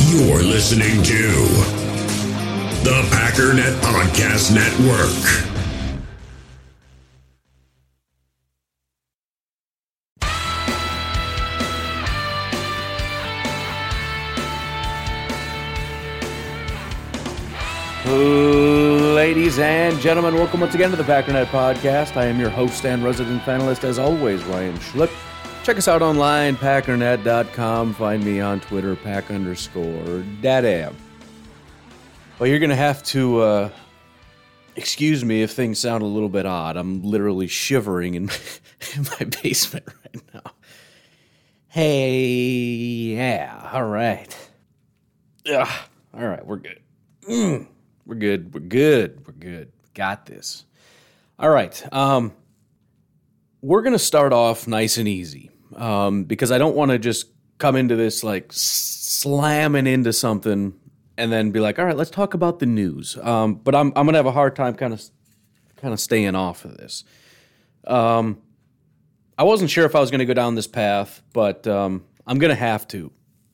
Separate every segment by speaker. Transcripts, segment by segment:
Speaker 1: You're listening to the Packernet Podcast Network.
Speaker 2: Ladies and gentlemen, welcome once again to the Packernet Podcast. I am your host and resident panelist, as always, Ryan Schlipp. Check us out online, packernet.com. Find me on Twitter, pack_dadab. Well, you're going to have to excuse me if things sound a little bit odd. I'm literally shivering in my basement right now. Hey, yeah, all right. Ugh, all right, we're good. We're good. Got this. All right. We're going to start off nice and easy because I don't want to just come into this like slamming into something and then be like, all right, let's talk about the news. But I'm going to have a hard time kind of staying off of this. I wasn't sure if I was going to go down this path, but I'm going to have to.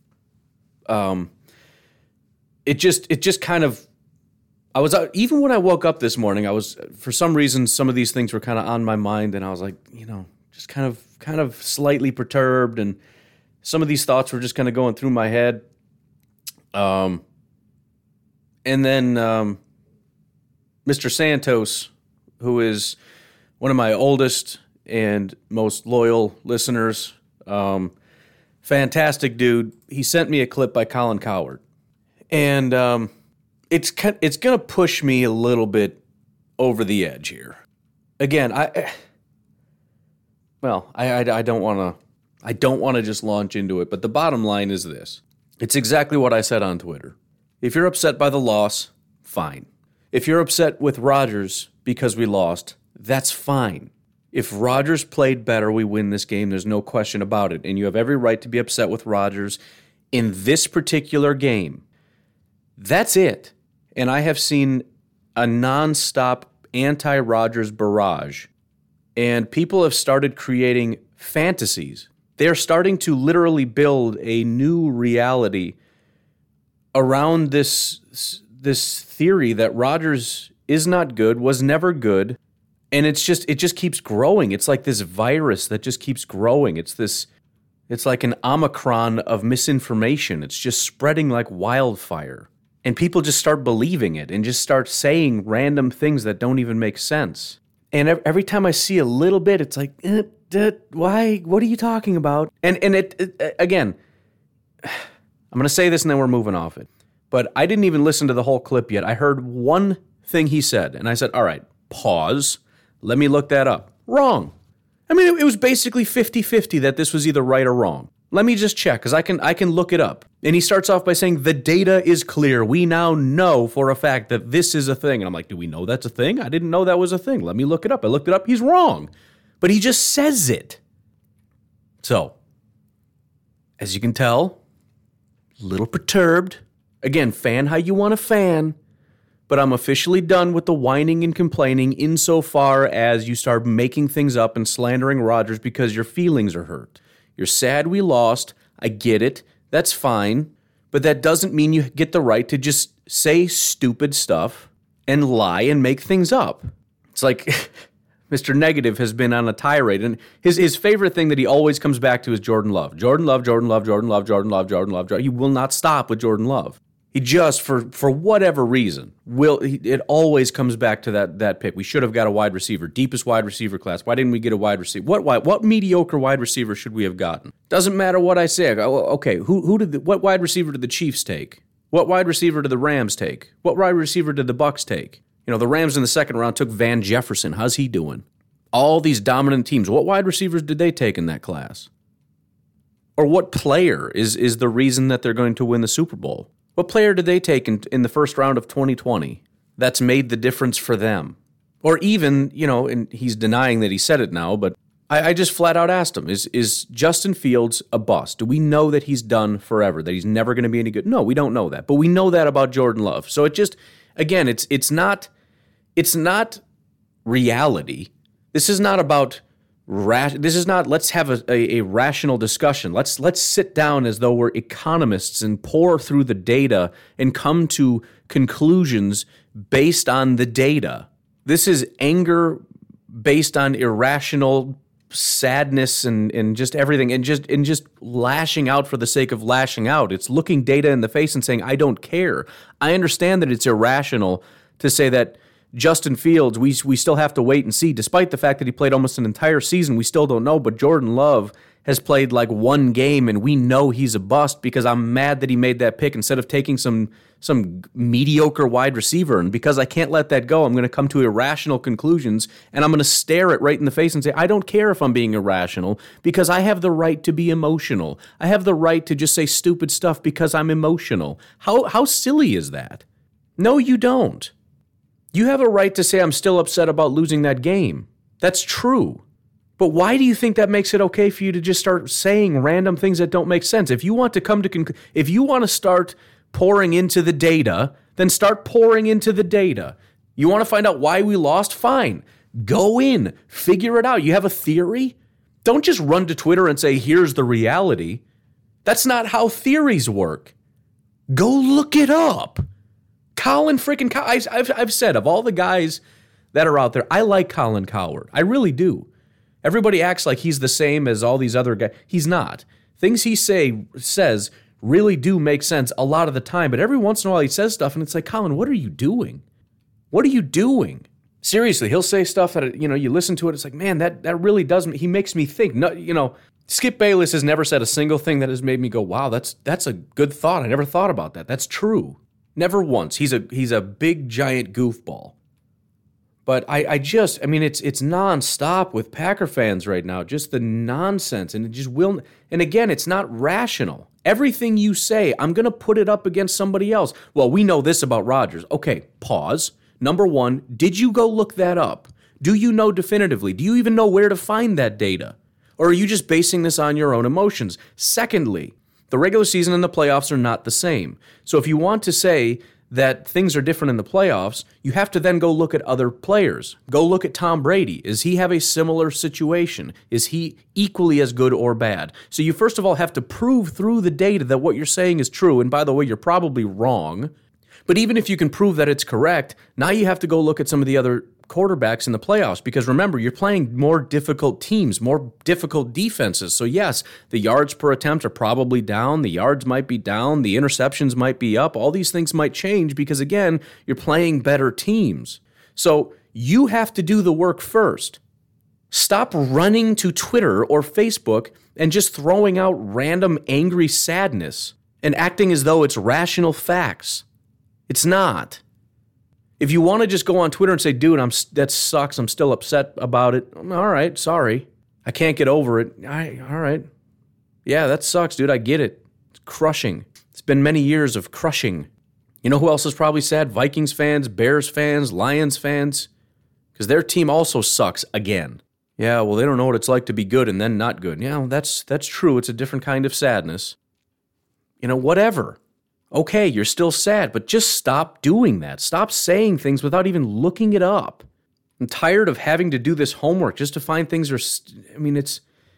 Speaker 2: It just kind of, I was even when I woke up this morning, I was, for some reason, some of these things were kind of on my mind, and I was like, just kind of slightly perturbed, and some of these thoughts were just kind of going through my head. And then Mr. Santos, who is one of my oldest and most loyal listeners, fantastic dude, he sent me a clip by Colin Cowherd. And it's going to push me a little bit over the edge here. Again, I don't want to just launch into it, but the bottom line is this. It's exactly what I said on Twitter. If you're upset by the loss, fine. If you're upset with Rodgers because we lost, that's fine. If Rodgers played better, we win this game. There's no question about it. And you have every right to be upset with Rodgers in this particular game. That's it. And I have seen a nonstop anti-Rodgers barrage. And people have started creating fantasies. They're starting to literally build a new reality around this theory that Rodgers is not good, was never good, and it just keeps growing. It's like this virus that just keeps growing. It's like an Omicron of misinformation. It's just spreading like wildfire. And people just start believing it and just start saying random things that don't even make sense. And every time I see a little bit, it's like, why? What are you talking about? And it again, I'm going to say this and then we're moving off it. But I didn't even listen to the whole clip yet. I heard one thing he said, and I said, all right, pause. Let me look that up. Wrong. I mean, it was basically 50-50 that this was either right or wrong. Let me just check, because I can look it up. And he starts off by saying, the data is clear. We now know for a fact that this is a thing. And I'm like, do we know that's a thing? I didn't know that was a thing. Let me look it up. I looked it up. He's wrong. But he just says it. So, as you can tell, a little perturbed. Again, fan how you want to fan. But I'm officially done with the whining and complaining insofar as you start making things up and slandering Rodgers because your feelings are hurt. You're sad we lost. I get it. That's fine. But that doesn't mean you get the right to just say stupid stuff and lie and make things up. It's like Mr. Negative has been on a tirade. And his favorite thing that he always comes back to is Jordan Love. Jordan Love. He will not stop with Jordan Love. He just, for whatever reason, it always comes back to that pick. We should have got a wide receiver, deepest wide receiver class. Why didn't we get a wide receiver? What mediocre wide receiver should we have gotten? Doesn't matter what I say. I go, okay, what wide receiver did the Chiefs take? What wide receiver did the Rams take? What wide receiver did the Bucs take? The Rams in the second round took Van Jefferson. How's he doing? All these dominant teams. What wide receivers did they take in that class? Or what player is the reason that they're going to win the Super Bowl? What player did they take in the first round of 2020 that's made the difference for them? Or even, and he's denying that he said it now, but I just flat out asked him, is Justin Fields a bust? Do we know that he's done forever, that he's never going to be any good? No, we don't know that. But we know that about Jordan Love. So it just, again, it's not reality. This is not about this is not, let's have a rational discussion. Let's sit down as though we're economists and pour through the data and come to conclusions based on the data. This is anger based on irrational sadness and just everything and just lashing out for the sake of lashing out. It's looking data in the face and saying, I don't care. I understand that it's irrational to say that Justin Fields, we still have to wait and see. Despite the fact that he played almost an entire season, we still don't know. But Jordan Love has played like one game, and we know he's a bust because I'm mad that he made that pick instead of taking some mediocre wide receiver. And because I can't let that go, I'm going to come to irrational conclusions, and I'm going to stare it right in the face and say, I don't care if I'm being irrational because I have the right to be emotional. I have the right to just say stupid stuff because I'm emotional. How silly is that? No, you don't. You have a right to say I'm still upset about losing that game. That's true. But why do you think that makes it okay for you to just start saying random things that don't make sense? If you want to if you want to start pouring into the data, then start pouring into the data. You want to find out why we lost? Fine. Go in, figure it out. You have a theory? Don't just run to Twitter and say, here's the reality. That's not how theories work. Go look it up. I've said, of all the guys that are out there, I like Colin Cowherd. I really do. Everybody acts like he's the same as all these other guys. He's not. Things he says really do make sense a lot of the time, but every once in a while he says stuff and it's like, Colin, what are you doing? What are you doing? Seriously, he'll say stuff that, you listen to it, it's like, man, that really doesn't, he makes me think. No, Skip Bayless has never said a single thing that has made me go, wow, that's a good thought. I never thought about that. That's true. Never once. He's a big, giant goofball. But it's nonstop with Packer fans right now. Just the nonsense. And it just will. And again, it's not rational. Everything you say, I'm going to put it up against somebody else. Well, we know this about Rodgers. Okay, pause. Number one, did you go look that up? Do you know definitively? Do you even know where to find that data? Or are you just basing this on your own emotions? Secondly, the regular season and the playoffs are not the same. So if you want to say that things are different in the playoffs, you have to then go look at other players. Go look at Tom Brady. Does he have a similar situation? Is he equally as good or bad? So you first of all have to prove through the data that what you're saying is true. And by the way, you're probably wrong. But even if you can prove that it's correct, now you have to go look at some of the other quarterbacks in the playoffs, because remember, you're playing more difficult teams, more difficult defenses. So yes, the yards per attempt are probably down, the yards might be down, the interceptions might be up, all these things might change because again, you're playing better teams. So you have to do the work first. Stop running to Twitter or Facebook and just throwing out random angry sadness and acting as though it's rational facts. It's not. If you want to just go on Twitter and say, dude, that sucks, I'm still upset about it. All right, sorry. I can't get over it. All right. Yeah, that sucks, dude. I get it. It's crushing. It's been many years of crushing. You know who else is probably sad? Vikings fans, Bears fans, Lions fans. Because their team also sucks again. Yeah, well, they don't know what it's like to be good and then not good. Yeah, that's true. It's a different kind of sadness. Whatever. Okay, you're still sad, but just stop doing that. Stop saying things without even looking it up. I'm tired of having to do this homework just to find things it's,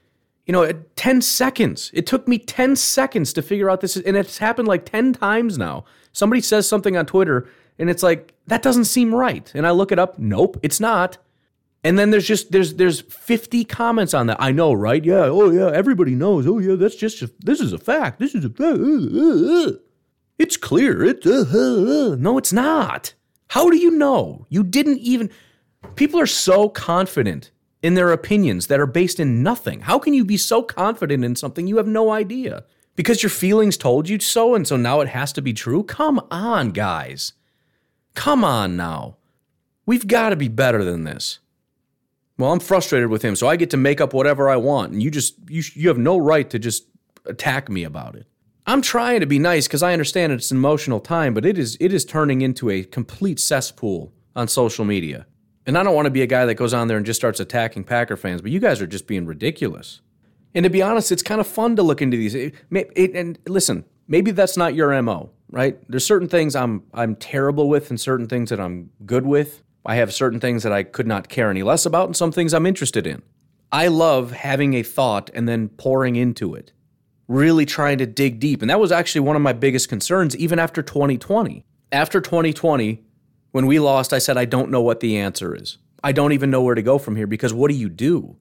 Speaker 2: 10 seconds. It took me 10 seconds to figure out this, and it's happened like 10 times now. Somebody says something on Twitter, and it's like, that doesn't seem right. And I look it up, nope, it's not. And then there's 50 comments on that. I know, right? Yeah, oh yeah, everybody knows. Oh yeah, this is a fact. This is a fact. It's clear. No, it's not. How do you know? You didn't even... People are so confident in their opinions that are based in nothing. How can you be so confident in something you have no idea? Because your feelings told you so, and so now it has to be true? Come on, guys. Come on now. We've got to be better than this. Well, I'm frustrated with him, so I get to make up whatever I want, and you have no right to just attack me about it. I'm trying to be nice because I understand it's an emotional time, but it is turning into a complete cesspool on social media. And I don't want to be a guy that goes on there and just starts attacking Packer fans, but you guys are just being ridiculous. And to be honest, it's kind of fun to look into these. And listen, maybe that's not your MO, right? There's certain things I'm terrible with and certain things that I'm good with. I have certain things that I could not care any less about and some things I'm interested in. I love having a thought and then pouring into it, really trying to dig deep. And that was actually one of my biggest concerns even after 2020. After 2020, when we lost, I said, I don't know what the answer is. I don't even know where to go from here, because what do you do?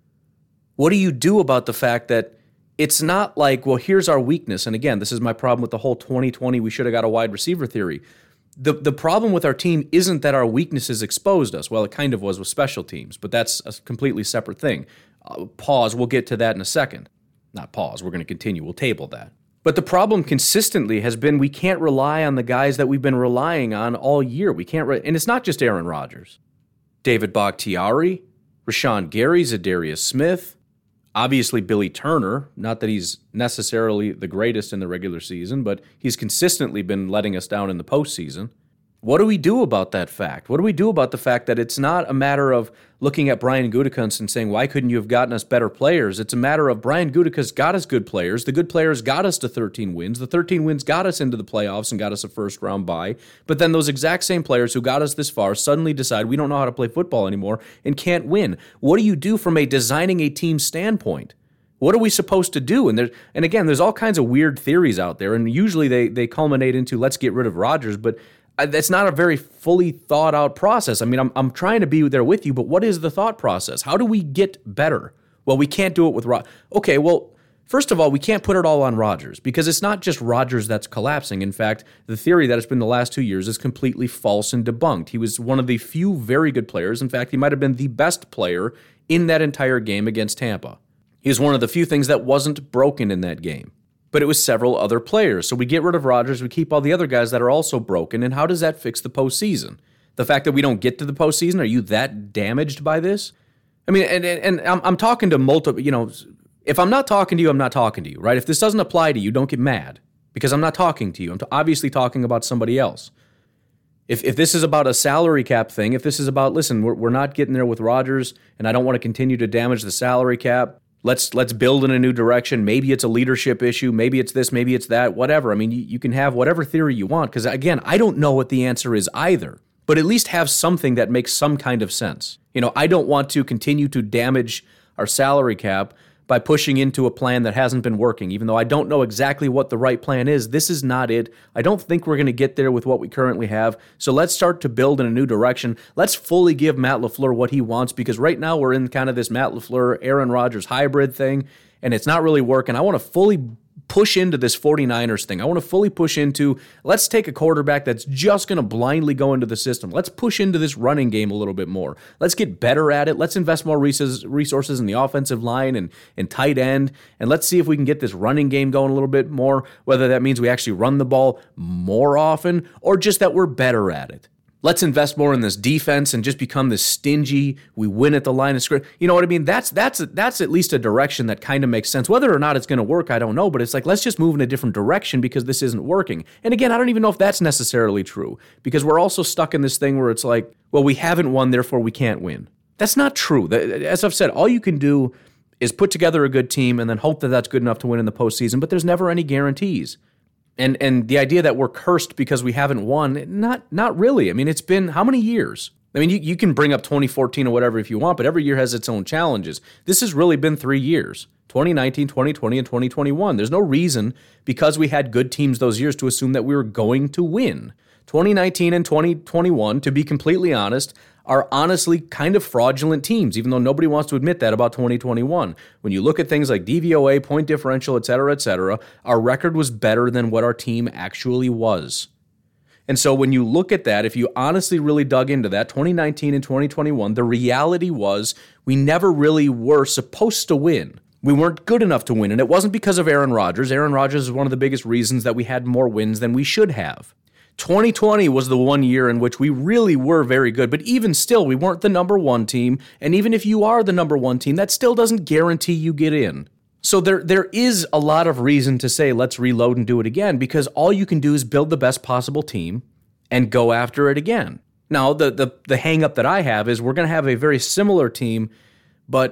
Speaker 2: What do you do about the fact that it's not like, well, here's our weakness. And again, this is my problem with the whole 2020, we should have got a wide receiver theory. The problem with our team isn't that our weaknesses exposed us. Well, it kind of was with special teams, but that's a completely separate thing. Pause, we'll get to that in a second. Not pause, we're going to continue, we'll table that. But the problem consistently has been we can't rely on the guys that we've been relying on all year. We can't, and it's not just Aaron Rodgers. David Bakhtiari, Rashawn Gary, Zadarius Smith, obviously Billy Turner, not that he's necessarily the greatest in the regular season, but he's consistently been letting us down in the postseason. What do we do about that fact? What do we do about the fact that it's not a matter of looking at Brian Gutekunst and saying, why couldn't you have gotten us better players? It's a matter of Brian Gutekunst got us good players. The good players got us to 13 wins. The 13 wins got us into the playoffs and got us a first-round bye. But then those exact same players who got us this far suddenly decide we don't know how to play football anymore and can't win. What do you do from a designing a team standpoint? What are we supposed to do? And again, there's all kinds of weird theories out there, and usually they culminate into let's get rid of Rodgers, but that's not a very fully thought out process. I mean, I'm trying to be there with you, but what is the thought process? How do we get better? Well, we can't do it with Rodgers. Okay, well, first of all, we can't put it all on Rodgers, because it's not just Rodgers that's collapsing. In fact, the theory that it's been the last 2 years is completely false and debunked. He was one of the few very good players. In fact, he might have been the best player in that entire game against Tampa. He was one of the few things that wasn't broken in that game. But it was several other players. So we get rid of Rodgers, we keep all the other guys that are also broken, and how does that fix the postseason? The fact that we don't get to the postseason, are you that damaged by this? I mean, and I'm talking to multiple, if I'm not talking to you, I'm not talking to you, right? If this doesn't apply to you, don't get mad, because I'm not talking to you. I'm obviously talking about somebody else. If this is about a salary cap thing, if this is about, listen, we're not getting there with Rodgers, and I don't want to continue to damage the salary cap, Let's build in a new direction. Maybe it's a leadership issue. Maybe it's this. Maybe it's that. Whatever. I mean, you can have whatever theory you want, because, again, I don't know what the answer is either. But at least have something that makes some kind of sense. I don't want to continue to damage our salary cap by pushing into a plan that hasn't been working, even though I don't know exactly what the right plan is. This is not it. I don't think we're going to get there with what we currently have. So let's start to build in a new direction. Let's fully give Matt LaFleur what he wants, because right now we're in kind of this Matt LaFleur, Aaron Rodgers hybrid thing, and it's not really working. I want to fully push into this 49ers thing. I want to fully push into, let's take a quarterback that's just going to blindly go into the system. Let's push into this running game a little bit more. Let's get better at it. Let's invest more resources in the offensive line and tight end, and let's see if we can get this running game going a little bit more, whether that means we actually run the ball more often or just that we're better at it. Let's invest more in this defense and just become this stingy, we win at the line of scrimmage. You know what I mean? That's at least a direction that kind of makes sense. Whether or not it's going to work, I don't know, but it's like, let's just move in a different direction because this isn't working. And again, I don't even know if that's necessarily true, because we're also stuck in this thing where it's like, well, we haven't won, therefore we can't win. That's not true. As I've said, all you can do is put together a good team and then hope that that's good enough to win in the postseason, but there's never any guarantees. And the idea that we're cursed because we haven't won, not really. I mean, it's been how many years? I mean, you can bring up 2014 or whatever if you want, but every year has its own challenges. This has really been 3 years, 2019, 2020, and 2021. There's no reason, because we had good teams those years, to assume that we were going to win. 2019 and 2021, to be completely honest, are honestly kind of fraudulent teams, even though nobody wants to admit that about 2021. When you look at things like DVOA, point differential, et cetera, our record was better than what our team actually was. And so when you look at that, if you honestly really dug into that, 2019 and 2021, the reality was we never really were supposed to win. We weren't good enough to win, and it wasn't because of Aaron Rodgers. Aaron Rodgers is one of the biggest reasons that we had more wins than we should have. 2020 was the one year in which we really were very good, but even still, we weren't the number one team, and even if you are the number one team, that still doesn't guarantee you get in. So there is a lot of reason to say, let's reload and do it again, because all you can do is build the best possible team and go after it again. Now, the hang up that I have is we're going to have a very similar team, but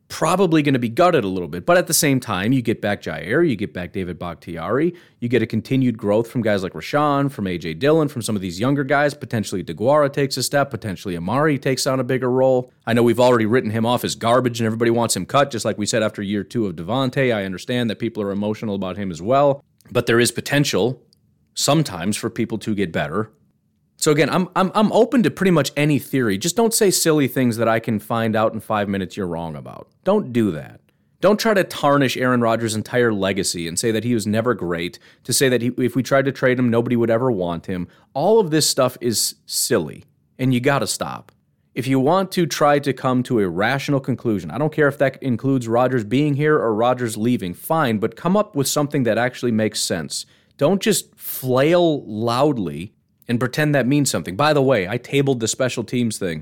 Speaker 2: probably going to be gutted a little bit. But at the same time, you get back Jair, you get back David Bakhtiari, you get a continued growth from guys like Rashawn, from A.J. Dillon, from some of these younger guys. Potentially DeGuara takes a step, potentially Amari takes on a bigger role. I know we've already written him off as garbage and everybody wants him cut, just like we said after year 2 of Devontae. I understand that people are emotional about him as well, but there is potential sometimes for people to get better. So again, I'm open to pretty much any theory. Just don't say silly things that I can find out in 5 minutes you're wrong about. Don't do that. Don't try to tarnish Aaron Rodgers' entire legacy and say that he was never great, to say that if we tried to trade him, nobody would ever want him. All of this stuff is silly, and you got to stop. If you want to try to come to a rational conclusion, I don't care if that includes Rodgers being here or Rodgers leaving, fine, but come up with something that actually makes sense. Don't just flail loudly and pretend that means something. By the way, I tabled the special teams thing.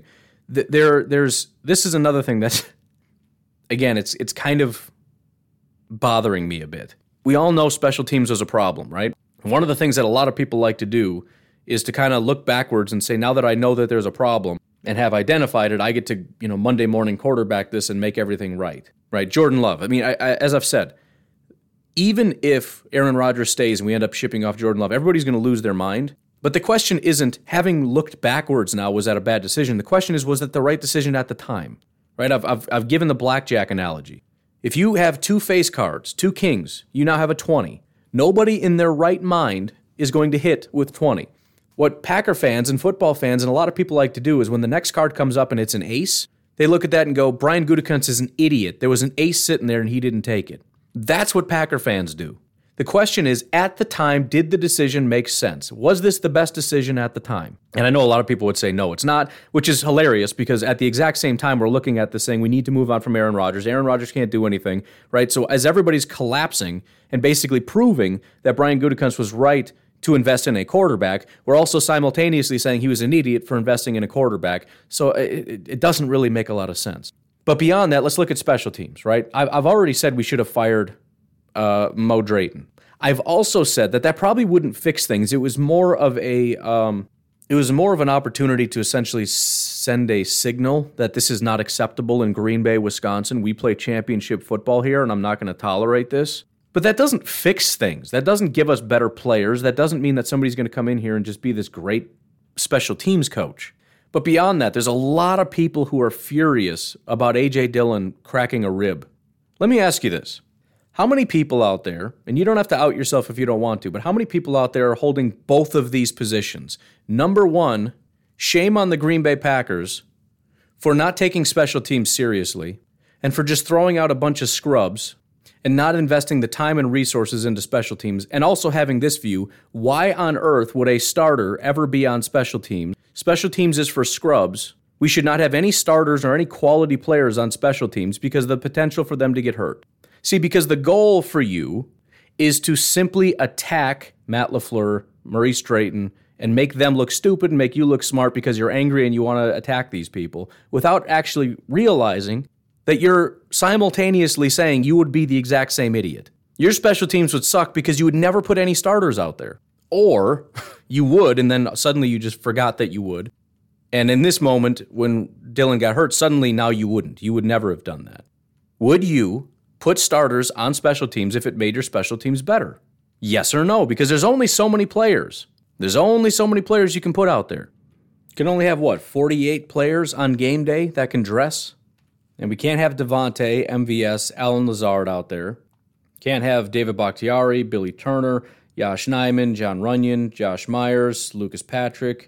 Speaker 2: This is another thing that, again, it's kind of bothering me a bit. We all know special teams was a problem, right? One of the things that a lot of people like to do is to kind of look backwards and say, now that I know that there's a problem and have identified it, I get to, Monday morning quarterback this and make everything right? Jordan Love. I mean, as I've said, even if Aaron Rodgers stays and we end up shipping off Jordan Love, everybody's going to lose their mind. But the question isn't, having looked backwards now, was that a bad decision? The question is, was that the right decision at the time? Right? I've given the blackjack analogy. If you have 2 face cards, 2 kings, you now have a 20. Nobody in their right mind is going to hit with 20. What Packer fans and football fans and a lot of people like to do is when the next card comes up and it's an ace, they look at that and go, Brian Gutekunst is an idiot. There was an ace sitting there and he didn't take it. That's what Packer fans do. The question is, at the time, did the decision make sense? Was this the best decision at the time? And I know a lot of people would say, no, it's not, which is hilarious because at the exact same time, we're looking at this saying we need to move on from Aaron Rodgers. Aaron Rodgers can't do anything, right? So as everybody's collapsing and basically proving that Brian Gutekunst was right to invest in a quarterback, we're also simultaneously saying he was an idiot for investing in a quarterback. So it doesn't really make a lot of sense. But beyond that, let's look at special teams, right? I've already said we should have fired Mo Drayton. I've also said that probably wouldn't fix things. It was more of an opportunity to essentially send a signal that this is not acceptable in Green Bay, Wisconsin. We play championship football here, and I'm not going to tolerate this. But that doesn't fix things. That doesn't give us better players. That doesn't mean that somebody's going to come in here and just be this great special teams coach. But beyond that, there's a lot of people who are furious about A.J. Dillon cracking a rib. Let me ask you this. How many people out there, and you don't have to out yourself if you don't want to, but how many people out there are holding both of these positions? Number one, shame on the Green Bay Packers for not taking special teams seriously and for just throwing out a bunch of scrubs and not investing the time and resources into special teams, and also having this view, why on earth would a starter ever be on special teams? Special teams is for scrubs. We should not have any starters or any quality players on special teams because of the potential for them to get hurt. See, because the goal for you is to simply attack Matt LaFleur, Maurice Drayton, and make them look stupid and make you look smart because you're angry and you want to attack these people without actually realizing that you're simultaneously saying you would be the exact same idiot. Your special teams would suck because you would never put any starters out there. Or you would, and then suddenly you just forgot that you would. And in this moment, when Dillon got hurt, suddenly now you wouldn't. You would never have done that. Would you put starters on special teams if it made your special teams better? Yes or no? Because there's only so many players. There's only so many players you can put out there. You can only have, 48 players on game day that can dress? And we can't have Devontae, MVS, Allen Lazard out there. Can't have David Bakhtiari, Billy Turner, Yosh Nijman, John Runyon, Josh Myers, Lucas Patrick,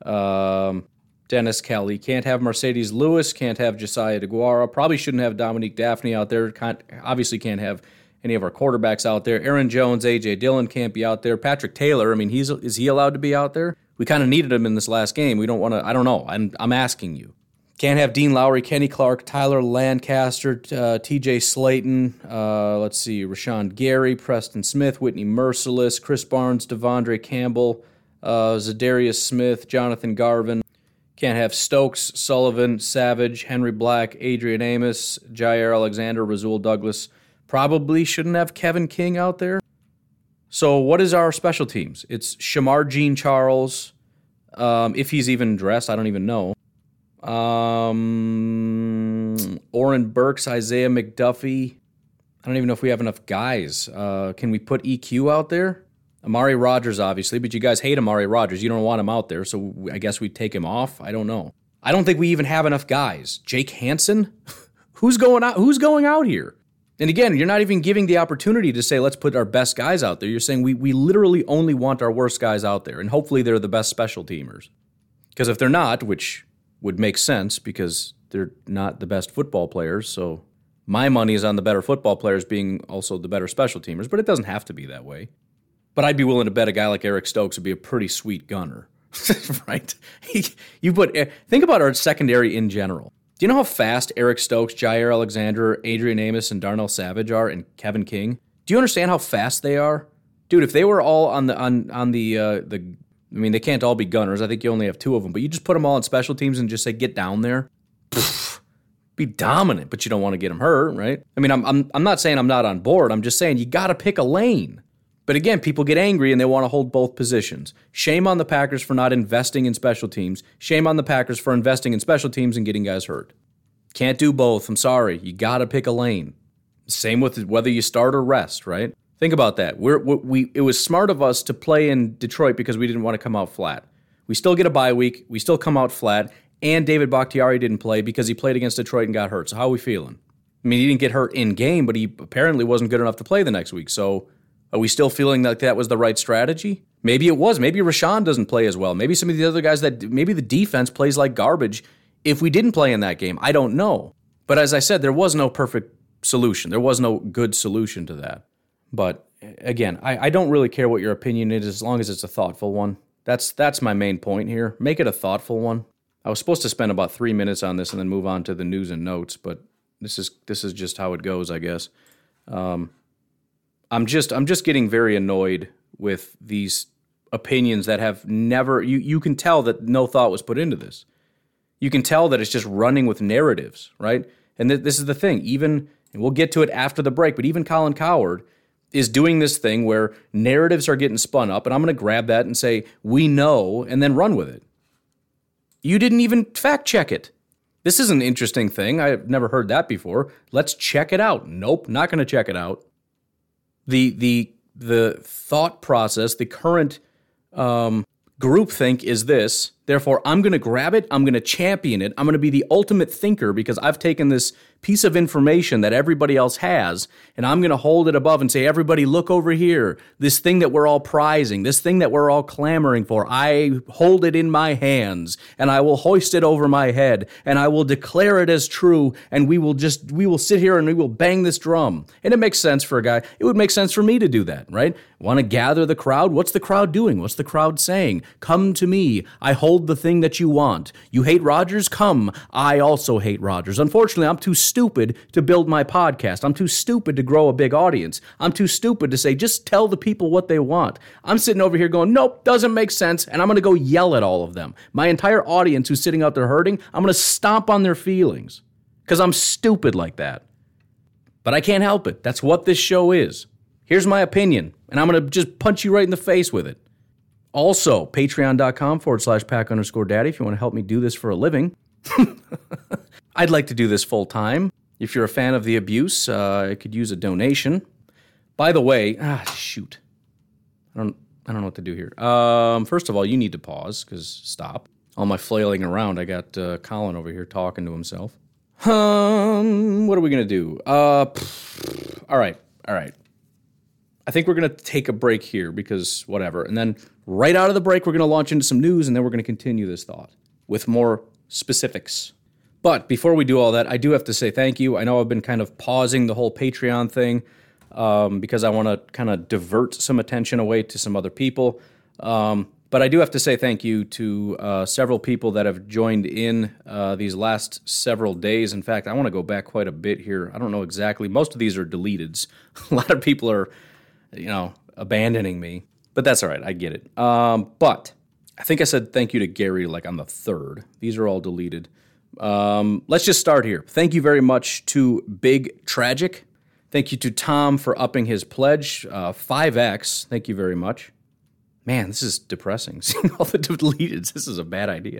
Speaker 2: Dennis Kelly. Can't have Mercedes Lewis. Can't have Josiah DeGuara. Probably shouldn't have Dominique Daphne out there. Obviously can't have any of our quarterbacks out there. Aaron Jones, A.J. Dillon can't be out there. Patrick Taylor, is he allowed to be out there? We kind of needed him in this last game. We don't want to, I don't know. I'm asking you. Can't have Dean Lowry, Kenny Clark, Tyler Lancaster, T.J. Slayton, Rashawn Gary, Preston Smith, Whitney Merciless, Chris Barnes, Devondre Campbell, Zadarius Smith, Jonathan Garvin. Can't have Stokes, Sullivan, Savage, Henry Black, Adrian Amos, Jair Alexander, Rasul Douglas. Probably shouldn't have Kevin King out there. So what is our special teams? It's Shamar Jean-Charles, if he's even dressed, I don't even know. Oren Burks, Isaiah McDuffie. I don't even know if we have enough guys. Can we put EQ out there? Amari Rodgers, obviously, but you guys hate Amari Rodgers. You don't want him out there, so I guess we take him off. I don't know. I don't think we even have enough guys. Jake Hansen? Who's going out here? And again, you're not even giving the opportunity to say, let's put our best guys out there. You're saying we literally only want our worst guys out there, and hopefully they're the best special teamers. Because if they're not, which would make sense because they're not the best football players, so my money is on the better football players being also the better special teamers, but it doesn't have to be that way. But I'd be willing to bet a guy like Eric Stokes would be a pretty sweet gunner, right? Think about our secondary in general. Do you know how fast Eric Stokes, Jair Alexander, Adrian Amos, and Darnell Savage are, and Kevin King? Do you understand how fast they are? Dude, if they were all on the I mean, they can't all be gunners. I think you only have 2 of them, but you just put them all on special teams and just say, get down there. Be dominant, but you don't want to get them hurt, right? I mean, I'm not saying I'm not on board. I'm just saying you got to pick a lane. But again, people get angry and they want to hold both positions. Shame on the Packers for not investing in special teams. Shame on the Packers for investing in special teams and getting guys hurt. Can't do both. I'm sorry. You got to pick a lane. Same with whether you start or rest, right? Think about that. It was smart of us to play in Detroit because we didn't want to come out flat. We still get a bye week. We still come out flat. And David Bakhtiari didn't play because he played against Detroit and got hurt. So how are we feeling? I mean, he didn't get hurt in game, but he apparently wasn't good enough to play the next week. So are we still feeling like that was the right strategy? Maybe it was. Maybe Rashawn doesn't play as well. Maybe some of the other guys maybe the defense plays like garbage if we didn't play in that game. I don't know. But as I said, there was no perfect solution. There was no good solution to that. But again, I don't really care what your opinion is as long as it's a thoughtful one. That's my main point here. Make it a thoughtful one. I was supposed to spend about 3 minutes on this and then move on to the news and notes, but this is just how it goes, I guess. I'm just getting very annoyed with these opinions that have never. You can tell that no thought was put into this. You can tell that it's just running with narratives, right? And this is the thing. And we'll get to it after the break, but even Colin Cowherd is doing this thing where narratives are getting spun up, and I'm going to grab that and say, we know, and then run with it. You didn't even fact check it. This is an interesting thing. I've never heard that before. Let's check it out. Nope, not going to check it out. The thought process, the current groupthink is this. Therefore, I'm going to grab it. I'm going to champion it. I'm going to be the ultimate thinker because I've taken this piece of information that everybody else has, and I'm going to hold it above and say, everybody, look over here. This thing that we're all prizing, this thing that we're all clamoring for, I hold it in my hands, and I will hoist it over my head, and I will declare it as true, and we will sit here and we will bang this drum. And it makes sense for a guy. It would make sense for me to do that, right? Want to gather the crowd? What's the crowd doing? What's the crowd saying? Come to me. I hold the thing that you want. You hate Rodgers? Come. I also hate Rodgers. Unfortunately, I'm too stupid to build my podcast. I'm too stupid to grow a big audience. I'm too stupid to say, just tell the people what they want. I'm sitting over here going, nope, doesn't make sense, and I'm going to go yell at all of them. My entire audience who's sitting out there hurting, I'm going to stomp on their feelings because I'm stupid like that. But I can't help it. That's what this show is. Here's my opinion, and I'm going to just punch you right in the face with it. Also, patreon.com/pack_daddy if you want to help me do this for a living. I'd like to do this full time. If you're a fan of the abuse, I could use a donation. By the way, shoot. I don't know what to do here. First of all, you need to pause, because stop. All my flailing around, I got Colin over here talking to himself. What are we going to do? All right. I think we're going to take a break here because whatever. And then right out of the break, we're going to launch into some news, and then we're going to continue this thought with more specifics. But before we do all that, I do have to say thank you. I know I've been kind of pausing the whole Patreon thing because I want to kind of divert some attention away to some other people. But I do have to say thank you to several people that have joined in these last several days. In fact, I want to go back quite a bit here. I don't know exactly. Most of these are deleted. A lot of people are, abandoning me. But that's all right. I get it. But I think I said thank you to Gary like on the 3rd. These are all deleted. Let's just start here. Thank you very much to Big Tragic. Thank you to Tom for upping his pledge. 5X, thank you very much. Man, this is depressing. Seeing all the deleted, this is a bad idea.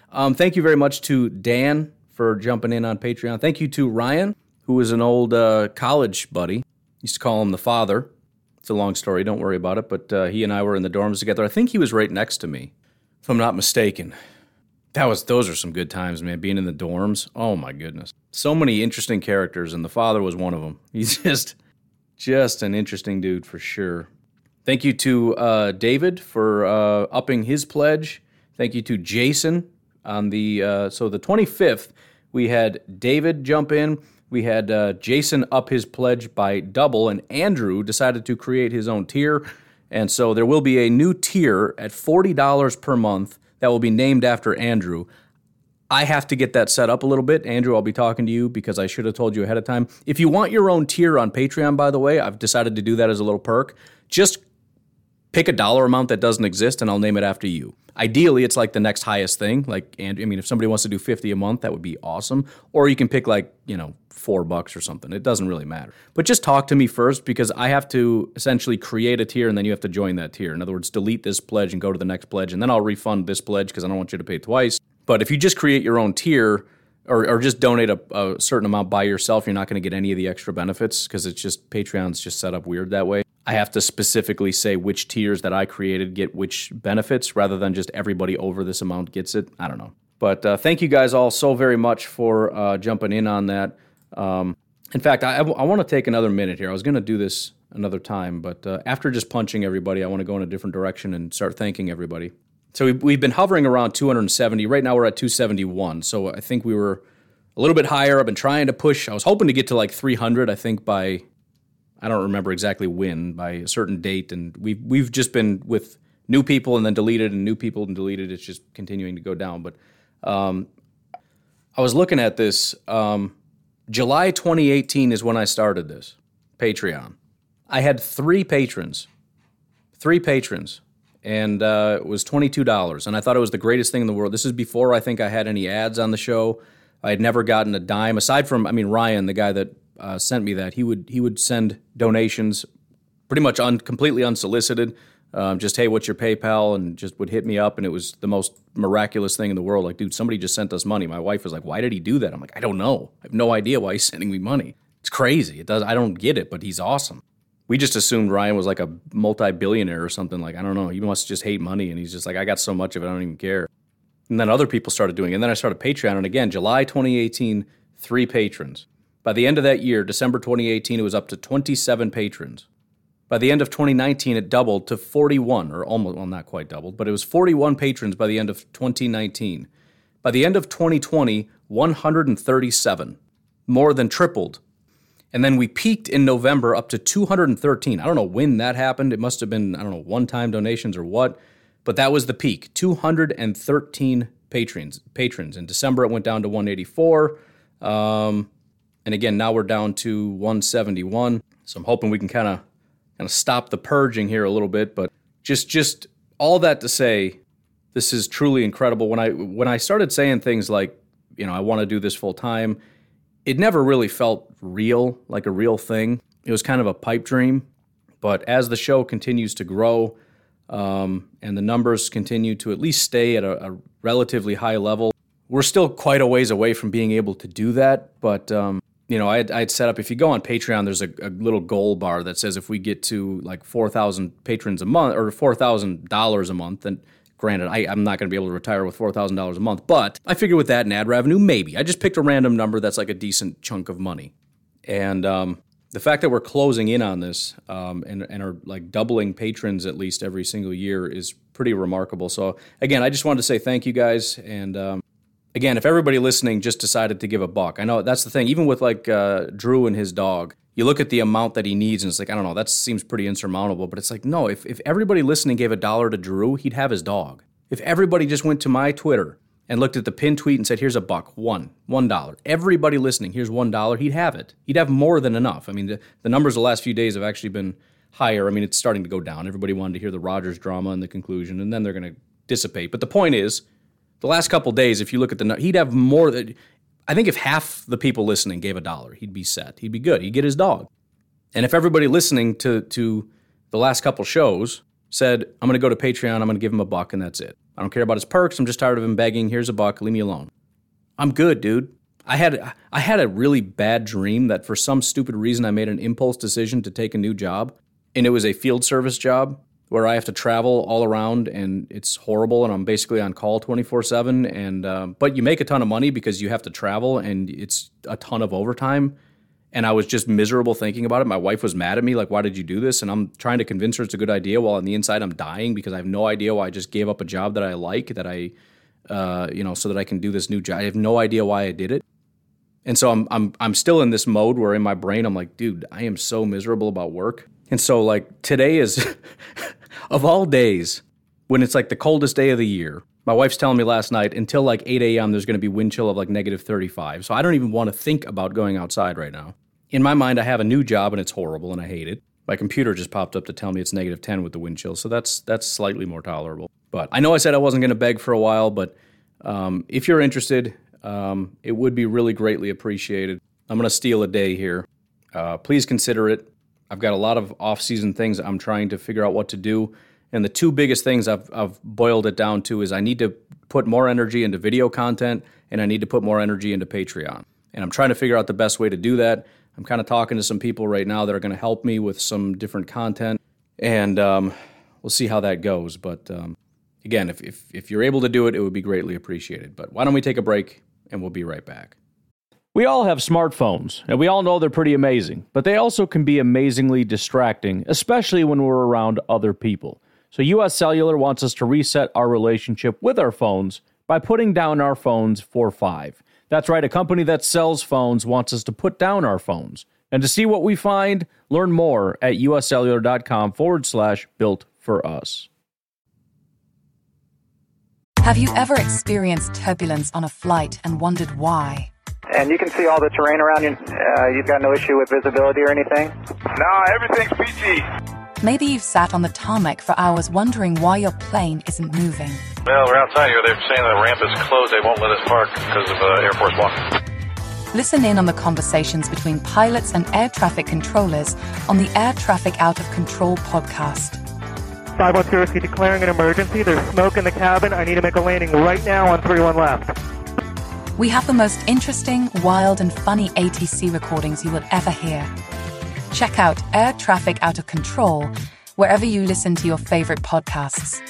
Speaker 2: Thank you very much to Dan for jumping in on Patreon. Thank you to Ryan, who was an old college buddy. Used to call him the father. It's a long story, don't worry about it, but he and I were in the dorms together. I think he was right next to me, if I'm not mistaken. Those are some good times, man, being in the dorms. Oh, my goodness. So many interesting characters, and the father was one of them. He's just an interesting dude for sure. Thank you to David for upping his pledge. Thank you to Jason on the 25th. We had David jump in. We had Jason up his pledge by double, and Andrew decided to create his own tier. And so there will be a new tier at $40 per month that will be named after Andrew. I have to get that set up a little bit. Andrew, I'll be talking to you because I should have told you ahead of time. If you want your own tier on Patreon, by the way, I've decided to do that as a little perk. Just pick a dollar amount that doesn't exist, and I'll name it after you. Ideally, it's like the next highest thing. If somebody wants to do $50 a month, that would be awesome. Or you can pick $4 or something. It doesn't really matter. But just talk to me first, because I have to essentially create a tier, and then you have to join that tier. In other words, delete this pledge and go to the next pledge, and then I'll refund this pledge because I don't want you to pay twice. But if you just create your own tier or just donate a certain amount by yourself, you're not going to get any of the extra benefits because Patreon's just set up weird that way. I have to specifically say which tiers that I created get which benefits rather than just everybody over this amount gets it. I don't know. But thank you guys all so very much for jumping in on that. In fact, I want to take another minute here. I was going to do this another time, but after just punching everybody, I want to go in a different direction and start thanking everybody. So we've been hovering around 270. Right now we're at 271. So I think we were a little bit higher. I've been trying to push. I was hoping to get to like 300, I think by, I don't remember exactly when, by a certain date. And we've just been with new people and then deleted and new people and deleted. It's just continuing to go down. But I was looking at this. July 2018 is when I started this Patreon. I had three patrons, and it was $22, and I thought it was the greatest thing in the world. This is before I think I had any ads on the show. I had never gotten a dime, aside from, Ryan, the guy that sent me that. He would send donations pretty much completely unsolicited, just, hey, what's your PayPal, and just would hit me up, and it was the most miraculous thing in the world. Like, dude, somebody just sent us money. My wife was like, why did he do that? I'm like, I don't know. I have no idea why he's sending me money. It's crazy. I don't get it, but he's awesome. We just assumed Ryan was like a multi-billionaire or something. Like, I don't know. He must just hate money, and he's just like, I got so much of it, I don't even care. And then other people started doing it. And then I started Patreon, and again, July 2018, 3 patrons. By the end of that year, December 2018, it was up to 27 patrons. By the end of 2019, it doubled to 41, or almost, well, not quite doubled, but it was 41 patrons by the end of 2019. By the end of 2020, 137, more than tripled. And then we peaked in November up to 213. I don't know when that happened. It must have been, one-time donations or what, but that was the peak, 213 patrons. In December, it went down to 184. And again, now we're down to 171. So I'm hoping we can kind of stop the purging here a little bit, but just all that to say, this is truly incredible. When I started saying things like, I want to do this full time, it never really felt real, like a real thing. It was kind of a pipe dream. But as the show continues to grow, and the numbers continue to at least stay at a relatively high level, we're still quite a ways away from being able to do that. But I'd set up, if you go on Patreon, there's a little goal bar that says if we get to like 4,000 patrons a month, or $4,000 a month, then granted, I'm not going to be able to retire with $4,000 a month, but I figure with that and ad revenue, maybe. I just picked a random number that's like a decent chunk of money. And the fact that we're closing in on this and are like doubling patrons at least every single year is pretty remarkable. So again, I just wanted to say thank you guys. And again, if everybody listening just decided to give $1, I know that's the thing, even with like Drew and his dog, you look at the amount that he needs and it's like, I don't know, that seems pretty insurmountable, but it's like, no, if everybody listening gave $1 to Drew, he'd have his dog. If everybody just went to my Twitter and looked at the pinned tweet and said, here's $1, $1, everybody listening, here's $1, he'd have it. He'd have more than enough. The numbers the last few days have actually been higher. It's starting to go down. Everybody wanted to hear the Rodgers drama and the conclusion, and then they're going to dissipate. But the point is, the last couple days, if you look at he'd have more than, I think if half the people listening gave $1, he'd be set. He'd be good. He'd get his dog. And if everybody listening to the last couple shows said, I'm going to go to Patreon, I'm going to give him $1, and that's it. I don't care about his perks. I'm just tired of him begging. Here's a buck. Leave me alone. I'm good, dude. I had a really bad dream that for some stupid reason I made an impulse decision to take a new job, and it was a field service job where I have to travel all around, and it's horrible, and I'm basically on call 24/7. And but you make a ton of money because you have to travel, and it's a ton of overtime. And I was just miserable thinking about it. My wife was mad at me, like, why did you do this? And I'm trying to convince her it's a good idea, while on the inside I'm dying because I have no idea why I just gave up a job that I like, that I, so that I can do this new job. I have no idea why I did it. And so I'm still in this mode where in my brain I'm like, dude, I am so miserable about work. And so like today is, of all days, when it's like the coldest day of the year, my wife's telling me last night until like 8 a.m. there's going to be wind chill of like negative 35. So I don't even want to think about going outside right now. In my mind, I have a new job and it's horrible and I hate it. My computer just popped up to tell me it's negative 10 with the wind chill. So that's slightly more tolerable. But I know I said I wasn't going to beg for a while, but if you're interested, it would be really greatly appreciated. I'm going to steal a day here. Please consider it. I've got a lot of off-season things I'm trying to figure out what to do. And the two biggest things I've boiled it down to is I need to put more energy into video content and I need to put more energy into Patreon. And I'm trying to figure out the best way to do that. I'm kind of talking to some people right now that are going to help me with some different content. And we'll see how that goes. But again, if you're able to do it, it would be greatly appreciated. But why don't we take a break and we'll be right back.
Speaker 3: We all have smartphones, and we all know they're pretty amazing, but they also can be amazingly distracting, especially when we're around other people. So US Cellular wants us to reset our relationship with our phones by putting down our phones for $5. That's right, a company that sells phones wants us to put down our phones. And to see what we find, learn more at uscellular.com/built for us.
Speaker 4: Have you ever experienced turbulence on a flight and wondered why?
Speaker 5: And you can see all the terrain around you. You've got no issue with visibility or anything?
Speaker 6: No, everything's peachy.
Speaker 4: Maybe you've sat on the tarmac for hours wondering why your plane isn't moving.
Speaker 6: Well, we're outside here. They're saying the ramp is closed. They won't let us park because of Air Force One.
Speaker 4: Listen in on the conversations between pilots and air traffic controllers on the Air Traffic Out of Control podcast.
Speaker 5: 510, declaring an emergency. There's smoke in the cabin. I need to make a landing right now on 31 left.
Speaker 4: We have the most interesting, wild, and funny ATC recordings you will ever hear. Check out Air Traffic Out of Control wherever you listen to your favorite podcasts.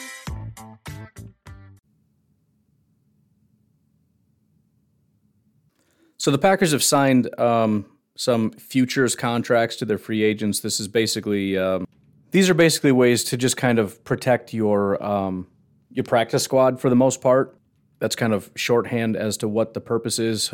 Speaker 2: So the Packers have signed some futures contracts to their free agents. This is basically these are basically ways to just kind of protect your practice squad for the most part. That's kind of shorthand as to what the purpose is.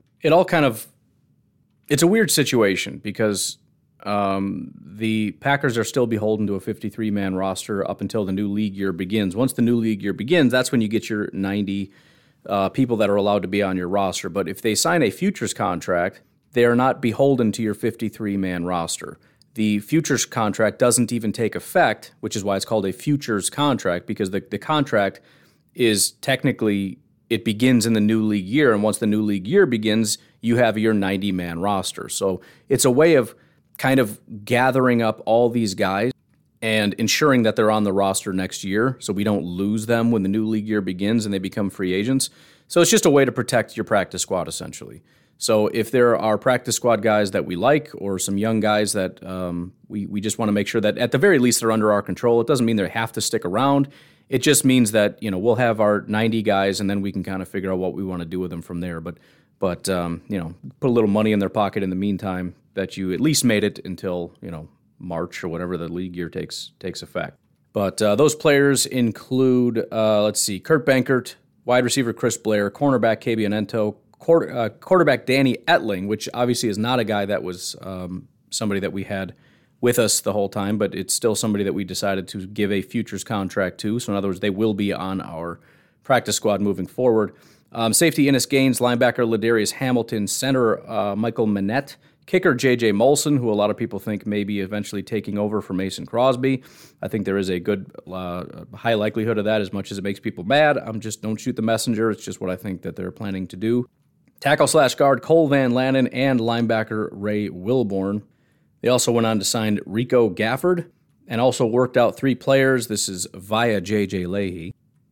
Speaker 2: It's a weird situation because the Packers are still beholden to a 53-man roster up until the new league year begins. Once the new league year begins, that's when you get your 90 people that are allowed to be on your roster. But if they sign a futures contract, they are not beholden to your 53-man roster. The futures contract doesn't even take effect, which is why it's called a futures contract, because the contract is technically, it begins in the new league year, and once the new league year begins, you have your 90-man roster. So it's a way of kind of gathering up all these guys and ensuring that they're on the roster next year so we don't lose them when the new league year begins and they become free agents. So it's just a way to protect your practice squad, essentially. So if there are practice squad guys that we like or some young guys that we just want to make sure that at the very least they're under our control, it doesn't mean they have to stick around. It just means that, we'll have our 90 guys and then we can kind of figure out what we want to do with them from there. But put a little money in their pocket in the meantime that you at least made it until, March or whatever the league year takes effect. But those players include, Kurt Benkert, wide receiver Chris Blair, cornerback Kabion Ento, quarterback Danny Etling, which obviously is not a guy that was somebody that we had with us the whole time, but it's still somebody that we decided to give a futures contract to. So in other words, they will be on our practice squad moving forward. Safety Ennis Gaines, linebacker Ladarius Hamilton, center Michael Manette, kicker J.J. Molson, who a lot of people think may be eventually taking over for Mason Crosby. I think there is a good high likelihood of that, as much as it makes people mad. Don't shoot the messenger. It's just what I think that they're planning to do. Tackle/guard Cole Van Lannen and linebacker Ray Wilborn. They also went on to sign Rico Gafford and also worked out 3 players. This is via J.J. Leahy.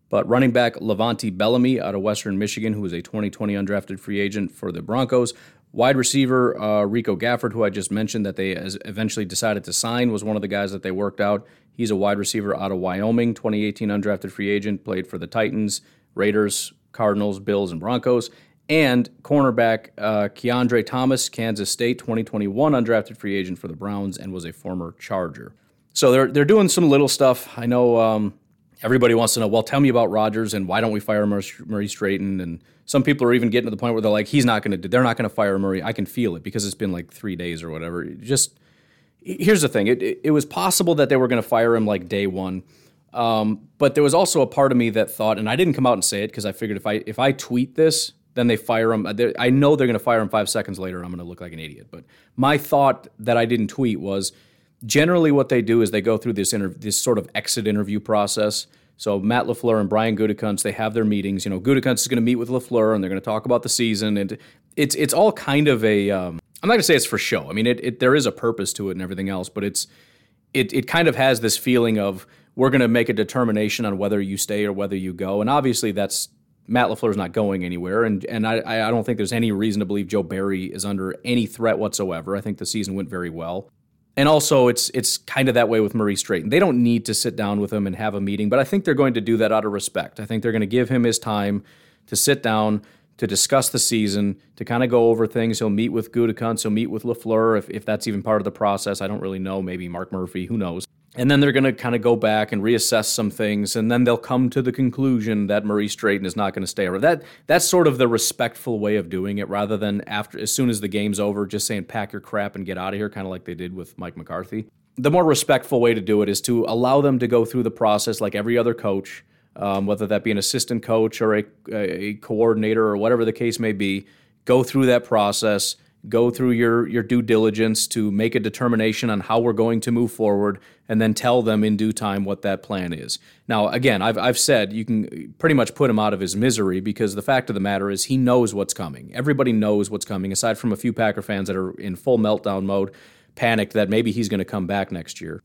Speaker 2: But running back Levante Bellamy out of Western Michigan, who is a 2020 undrafted free agent for the Broncos. Wide receiver Rico Gafford, who I just mentioned that they eventually decided to sign, was one of the guys that they worked out. He's a wide receiver out of Wyoming, 2018 undrafted free agent, played for the Titans, Raiders, Cardinals, Bills, and Broncos. And cornerback Keandre Thomas, Kansas State, 2021 undrafted free agent for the Browns and was a former Charger. So they're doing some little stuff. I know everybody wants to know, well, tell me about Rodgers and why don't we fire Murray Strayton? And some people are even getting to the point where they're like, they're not going to fire Murray. I can feel it because it's been like 3 days or whatever. Here's the thing. It was possible that they were going to fire him like day one. But there was also a part of me that thought, and I didn't come out and say it because I figured if I tweet this, then they fire him. I know they're going to fire him 5 seconds later and I'm going to look like an idiot. But my thought that I didn't tweet was, generally what they do is they go through this sort of exit interview process. So Matt LaFleur and Brian Gutekunst, they have their meetings. You know, Gutekunst is going to meet with LaFleur and they're going to talk about the season. And it's all kind of a I'm not going to say it's for show. I mean, there is a purpose to it and everything else, but it kind of has this feeling of we're going to make a determination on whether you stay or whether you go. And obviously that's Matt LaFleur's not going anywhere, and I don't think there's any reason to believe Joe Barry is under any threat whatsoever. I think the season went very well. And also, it's kind of that way with Murray Strayton. They don't need to sit down with him and have a meeting, but I think they're going to do that out of respect. I think they're going to give him his time to sit down, to discuss the season, to kind of go over things. He'll meet with Gutekunst, he'll meet with LaFleur, if that's even part of the process. I don't really know, maybe Mark Murphy, who knows. And then they're going to kind of go back and reassess some things, and then they'll come to the conclusion that Murray Strayton is not going to stay around. That's sort of the respectful way of doing it, rather than as soon as the game's over, just saying pack your crap and get out of here, kind of like they did with Mike McCarthy. The more respectful way to do it is to allow them to go through the process like every other coach, whether that be an assistant coach or a coordinator or whatever the case may be. Go through that process. Go through your due diligence to make a determination on how we're going to move forward, and then tell them in due time what that plan is. Now, again, I've said you can pretty much put him out of his misery, because the fact of the matter is he knows what's coming. Everybody knows what's coming, aside from a few Packer fans that are in full meltdown mode, panicked that maybe he's going to come back next year.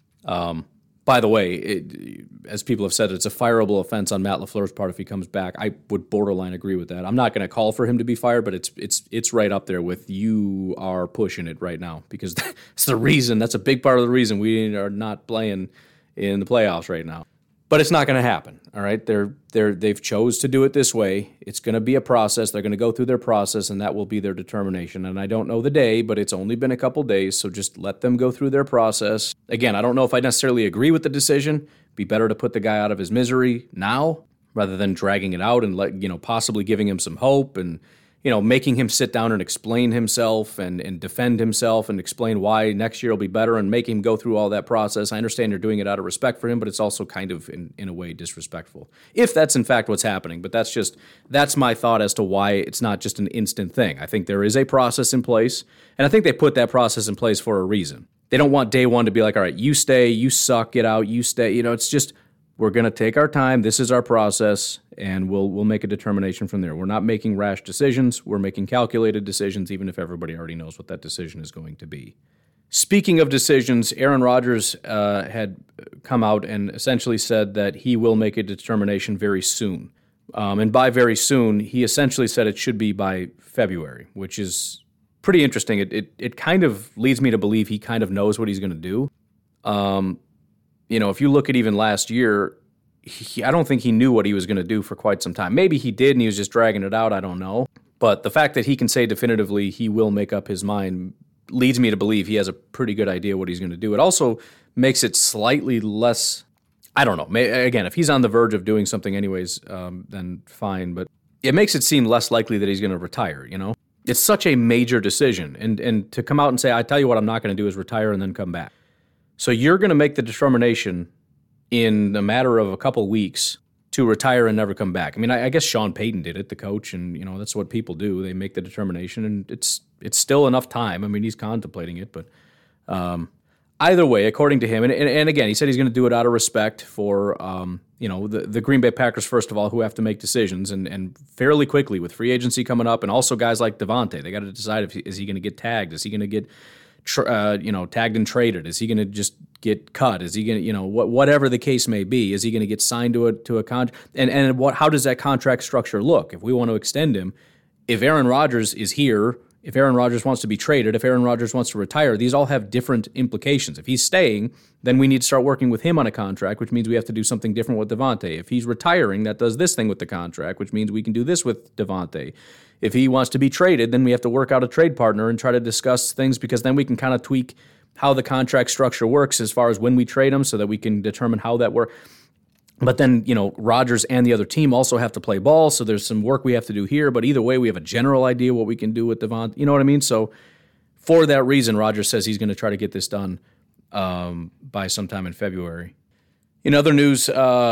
Speaker 2: By the way, as people have said, it's a fireable offense on Matt LaFleur's part if he comes back. I would borderline agree with that. I'm not going to call for him to be fired, but it's right up there with you are pushing it right now, because that's the reason. That's a big part of the reason we are not playing in the playoffs right now. But it's not going to happen. All right, they've chose to do it this way. It's going to be a process. They're going to go through their process, and that will be their determination. And I don't know the day, but it's only been a couple days, so just let them go through their process. Again, I don't know if I necessarily agree with the decision. Be better to put the guy out of his misery now rather than dragging it out and possibly giving him some hope and making him sit down and explain himself and defend himself and explain why next year will be better and make him go through all that process. I understand you're doing it out of respect for him, but it's also kind of, in a way, disrespectful. If that's in fact what's happening. But that's my thought as to why it's not just an instant thing. I think there is a process in place, and I think they put that process in place for a reason. They don't want day one to be like, all right, you stay, you suck, get out, you stay. It's just, we're going to take our time. This is our process, and we'll make a determination from there. We're not making rash decisions. We're making calculated decisions, even if everybody already knows what that decision is going to be. Speaking of decisions, Aaron Rodgers had come out and essentially said that he will make a determination very soon. And by very soon, he essentially said it should be by February, which is pretty interesting. It kind of leads me to believe he kind of knows what he's going to do. If you look at even last year, I don't think he knew what he was going to do for quite some time. Maybe he did and he was just dragging it out, I don't know. But the fact that he can say definitively he will make up his mind leads me to believe he has a pretty good idea what he's going to do. It also makes it slightly less, I don't know. Again, if he's on the verge of doing something anyways, then fine. But it makes it seem less likely that he's going to retire, It's such a major decision. And to come out and say, I tell you what I'm not going to do is retire and then come back. So you're going to make the determination in a matter of a couple weeks to retire and never come back. I mean, I guess Sean Payton did it, the coach, and that's what people do. They make the determination, and it's still enough time. I mean, he's contemplating it, but either way, according to him, and again, he said he's going to do it out of respect for the Green Bay Packers, first of all, who have to make decisions and fairly quickly with free agency coming up, and also guys like Devontae. They got to decide is he going to get tagged? Is he going to get tagged and traded? Is he going to just get cut? Is he going to, whatever the case may be, is he going to get signed to a contract? And how does that contract structure look? If we want to extend him, if Aaron Rodgers is here, if Aaron Rodgers wants to be traded, if Aaron Rodgers wants to retire, these all have different implications. If he's staying, then we need to start working with him on a contract, which means we have to do something different with Davante. If he's retiring, that does this thing with the contract, which means we can do this with Davante. If he wants to be traded, then we have to work out a trade partner and try to discuss things, because then we can kind of tweak how the contract structure works as far as when we trade him, so that we can determine how that works. But then, Rodgers and the other team also have to play ball, so there's some work we have to do here. But either way, we have a general idea what we can do with Davante. You know what I mean? So for that reason, Rodgers says he's going to try to get this done by sometime in February. In other news,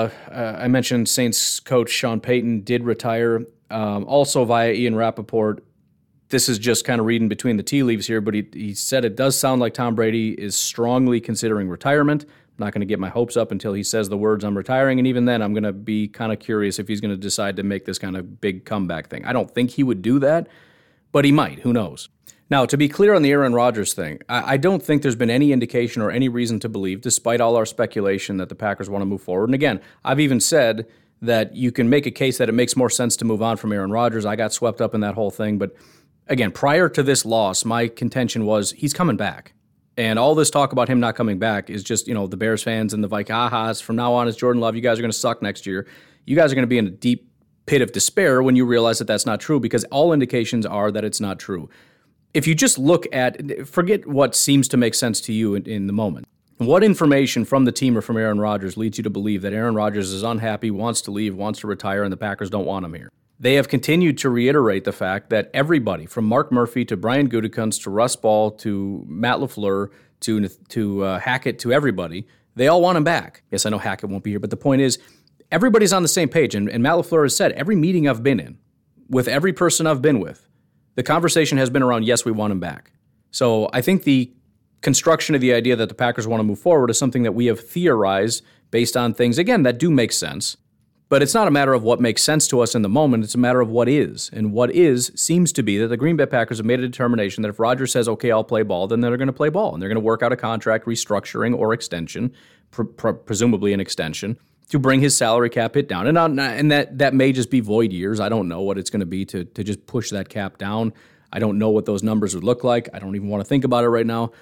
Speaker 2: I mentioned Saints coach Sean Payton did retire. Also via Ian Rappaport, this is just kind of reading between the tea leaves here, but he said it does sound like Tom Brady is strongly considering retirement. I'm not going to get my hopes up until he says the words "I'm retiring," and even then I'm going to be kind of curious if he's going to decide to make this kind of big comeback thing. I don't think he would do that, but he might. Who knows? Now, to be clear on the Aaron Rodgers thing, I don't think there's been any indication or any reason to believe, despite all our speculation, that the Packers want to move forward. And again, I've even said that you can make a case that it makes more sense to move on from Aaron Rodgers. I got swept up in that whole thing. But again, prior to this loss, my contention was he's coming back. And all this talk about him not coming back is just, the Bears fans and the Vikings. From now on, it's Jordan Love. You guys are going to suck next year. You guys are going to be in a deep pit of despair when you realize that that's not true, because all indications are that it's not true. If you just look at, forget what seems to make sense to you in the moment. What information from the team or from Aaron Rodgers leads you to believe that Aaron Rodgers is unhappy, wants to leave, wants to retire, and the Packers don't want him here? They have continued to reiterate the fact that everybody, from Mark Murphy to Brian Gutekunst to Russ Ball to Matt LaFleur to Hackett to everybody, they all want him back. Yes, I know Hackett won't be here, but the point is everybody's on the same page. And Matt LaFleur has said every meeting I've been in, with every person I've been with, the conversation has been around, yes, we want him back. So I think the construction of the idea that the Packers want to move forward is something that we have theorized based on things, again, that do make sense. But it's not a matter of what makes sense to us in the moment. It's a matter of what is. And what is seems to be that the Green Bay Packers have made a determination that if Rodgers says, okay, I'll play ball, then they're going to play ball. And they're going to work out a contract restructuring or extension, presumably an extension, to bring his salary cap hit down. And that may just be void years. I don't know what it's going to be to just push that cap down. I don't know what those numbers would look like. I don't even want to think about it right now.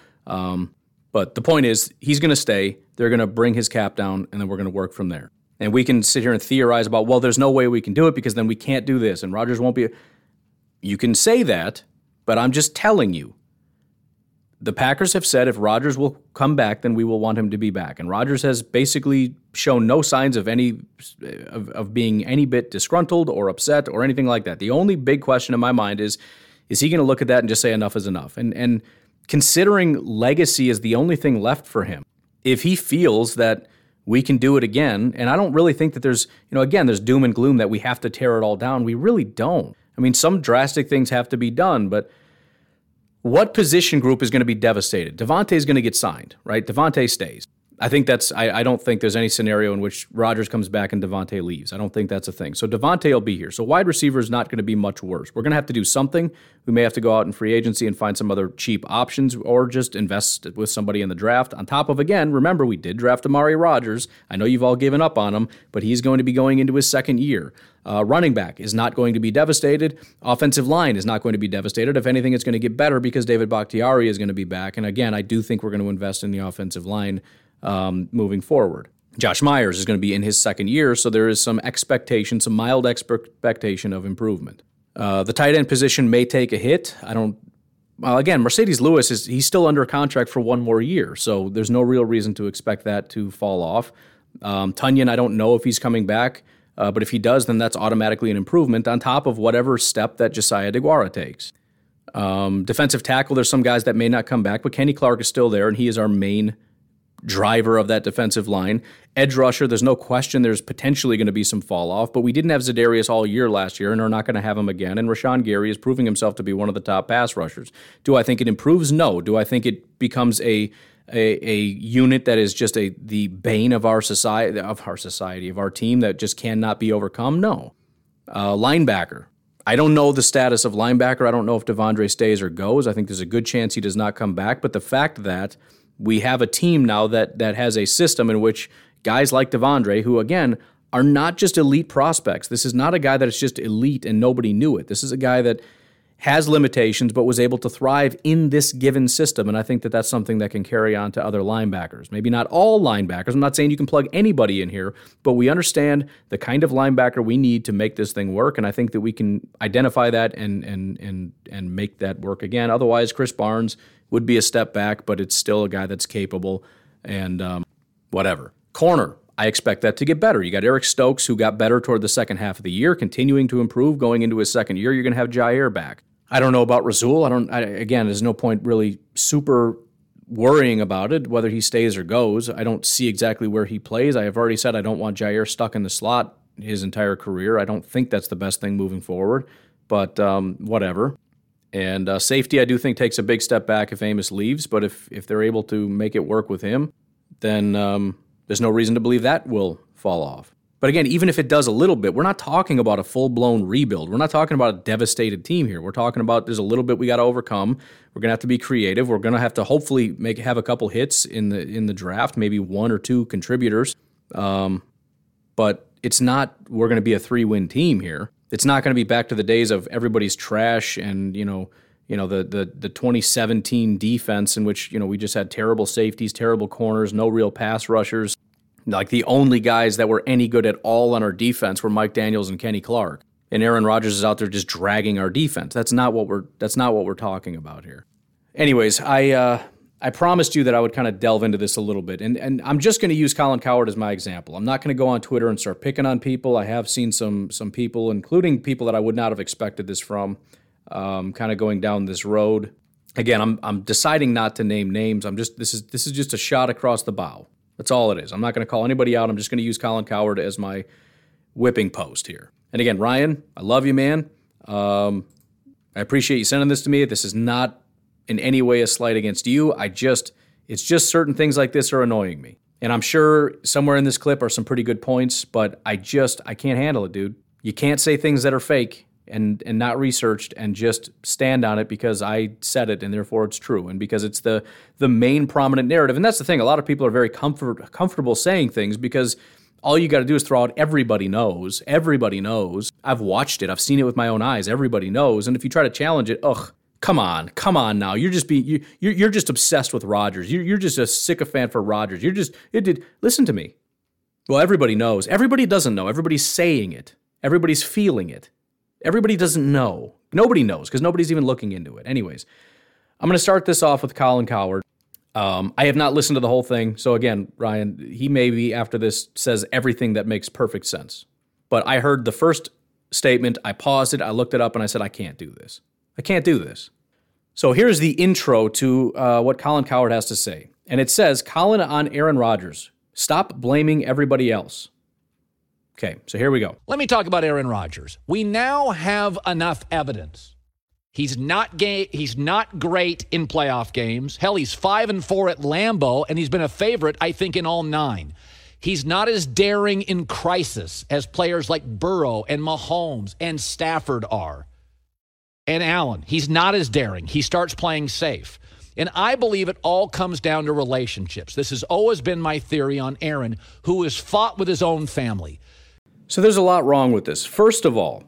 Speaker 2: But the point is, he's going to stay. They're going to bring his cap down, and then we're going to work from there. And we can sit here and theorize about, well, there's no way we can do it because then we can't do this, and Rodgers won't be. You can say that, but I'm just telling you. The Packers have said if Rodgers will come back, then we will want him to be back. And Rodgers has basically shown no signs of being any bit disgruntled or upset or anything like that. The only big question in my mind is he going to look at that and just say enough is enough? And considering legacy is the only thing left for him, if he feels that we can do it again, and I don't really think that there's doom and gloom that we have to tear it all down. We really don't. I mean, some drastic things have to be done, but what position group is going to be devastated? Davante is going to get signed, right? Davante stays. I think I don't think there's any scenario in which Rodgers comes back and Davante leaves. I don't think that's a thing. So Davante will be here. So wide receiver is not going to be much worse. We're going to have to do something. We may have to go out in free agency and find some other cheap options or just invest with somebody in the draft. On top of, again, remember, we did draft Amari Rodgers. I know you've all given up on him, but he's going to be going into his second year. Running back is not going to be devastated. Offensive line is not going to be devastated. If anything, it's going to get better because David Bakhtiari is going to be back. And again, I do think we're going to invest in the offensive line moving forward. Josh Myers is going to be in his second year, so there is some expectation, some mild expectation of improvement. The tight end position may take a hit. Again, Mercedes Lewis he's still under contract for one more year, so there's no real reason to expect that to fall off. Tunyon, I don't know if he's coming back, but if he does, then that's automatically an improvement on top of whatever step that Josiah DeGuara takes. Defensive tackle, there's some guys that may not come back, but Kenny Clark is still there, and he is our main driver of that defensive line. Edge rusher, there's no question there's potentially going to be some fall off, but we didn't have Za'Darius all year last year and are not going to have him again. And Rashawn Gary is proving himself to be one of the top pass rushers. Do I think it improves? No. Do I think it becomes a unit that is just the bane of our society, of our team that just cannot be overcome? No. Linebacker. I don't know the status of linebacker. I don't know if Devondre stays or goes. I think there's a good chance he does not come back, but the fact that We have a team now that has a system in which guys like Devondre, who again are not just elite prospects. This is not a guy that is just elite and nobody knew it. This is a guy that has limitations but was able to thrive in this given system, and I think that that's something that can carry on to other linebackers. Maybe not all linebackers. I'm not saying you can plug anybody in here, but we understand the kind of linebacker we need to make this thing work, and I think that we can identify that and make that work again. Otherwise, Chris Barnes would be a step back, but it's still a guy that's capable and whatever. Corner. I expect that to get better. You got Eric Stokes, who got better toward the second half of the year, continuing to improve going into his second year. You're going to have Jair back. I don't know about Rasul. Again, there's no point really super worrying about it, whether he stays or goes. I don't see exactly where he plays. I have already said I don't want Jair stuck in the slot his entire career. I don't think that's the best thing moving forward, but whatever. And safety, I do think, takes a big step back if Amos leaves, but if they're able to make it work with him, then there's no reason to believe that will fall off. But again, even if it does a little bit, we're not talking about a full-blown rebuild. We're not talking about a devastated team here. We're talking about there's a little bit we got to overcome. We're going to have to be creative. We're going to have to hopefully have a couple hits in the draft, maybe one or two contributors. But it's not we're going to be a 3-win team here. It's not going to be back to the days of everybody's trash and the 2017 defense in which we just had terrible safeties, terrible corners, no real pass rushers. Like the only guys that were any good at all on our defense were Mike Daniels and Kenny Clark, and Aaron Rodgers is out there just dragging our defense. That's not what we're talking about here. Anyways, I promised you that I would kind of delve into this a little bit, and I'm just going to use Colin Cowherd as my example. I'm not going to go on Twitter and start picking on people. I have seen some people, including people that I would not have expected this from, kind of going down this road. Again, I'm deciding not to name names. This is just a shot across the bow. That's all it is. I'm not going to call anybody out. I'm just going to use Colin Cowherd as my whipping post here. And again, Ryan, I love you, man. I appreciate you sending this to me. This is not in any way a slight against you. It's just certain things like this are annoying me. And I'm sure somewhere in this clip are some pretty good points, but I can't handle it, dude. You can't say things that are fake and not researched and just stand on it because I said it and therefore it's true and because it's the main prominent narrative. And that's the thing. A lot of people are very comfortable saying things because all you got to do is throw out everybody knows. Everybody knows. I've watched it. I've seen it with my own eyes. Everybody knows. And if you try to challenge it, come on now. You're just obsessed with Rodgers. You're just a sycophant for Rodgers. Listen to me. Well, everybody knows. Everybody doesn't know. Everybody's saying it. Everybody's feeling it. Everybody doesn't know. Nobody knows because nobody's even looking into it. Anyways, I'm going to start this off with Colin Cowherd. I have not listened to the whole thing. So again, Ryan, he maybe after this says everything that makes perfect sense. But I heard the first statement. I paused it. I looked it up and I said, I can't do this. I can't do this. So here's the intro to what Colin Cowherd has to say. And it says, Colin on Aaron Rodgers. Stop blaming everybody else. Okay, so here we go.
Speaker 7: Let me talk about Aaron Rodgers. We now have enough evidence. He's not great in playoff games. Hell, he's 5-4 at Lambeau, and he's been a favorite, I think, in all 9. He's not as daring in crisis as players like Burrow and Mahomes and Stafford are. And Allen, he's not as daring. He starts playing safe. And I believe it all comes down to relationships. This has always been my theory on Aaron, who has fought with his own family.
Speaker 2: So there's a lot wrong with this. First of all,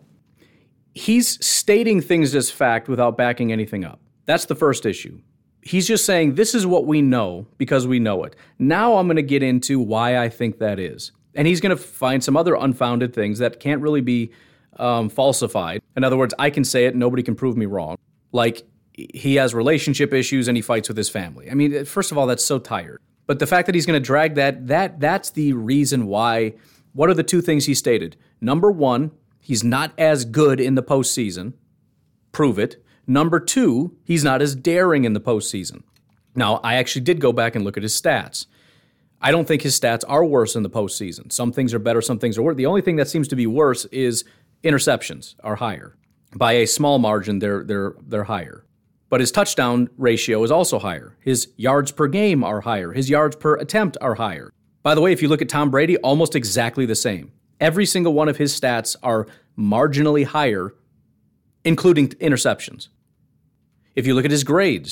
Speaker 2: he's stating things as fact without backing anything up. That's the first issue. He's just saying, this is what we know because we know it. Now I'm going to get into why I think that is. And he's going to find some other unfounded things that can't really be falsified. In other words, I can say it, nobody can prove me wrong. Like, he has relationship issues and he fights with his family. I mean, first of all, that's so tired. But the fact that he's going to drag that's the reason why. What are the two things he stated? Number one, he's not as good in the postseason. Prove it. Number two, he's not as daring in the postseason. Now, I actually did go back and look at his stats. I don't think his stats are worse in the postseason. Some things are better, some things are worse. The only thing that seems to be worse is interceptions are higher. By a small margin, they're higher. But his touchdown ratio is also higher. His yards per game are higher. His yards per attempt are higher. By the way, if you look at Tom Brady, almost exactly the same. Every single one of his stats are marginally higher, including interceptions. If you look at his grades,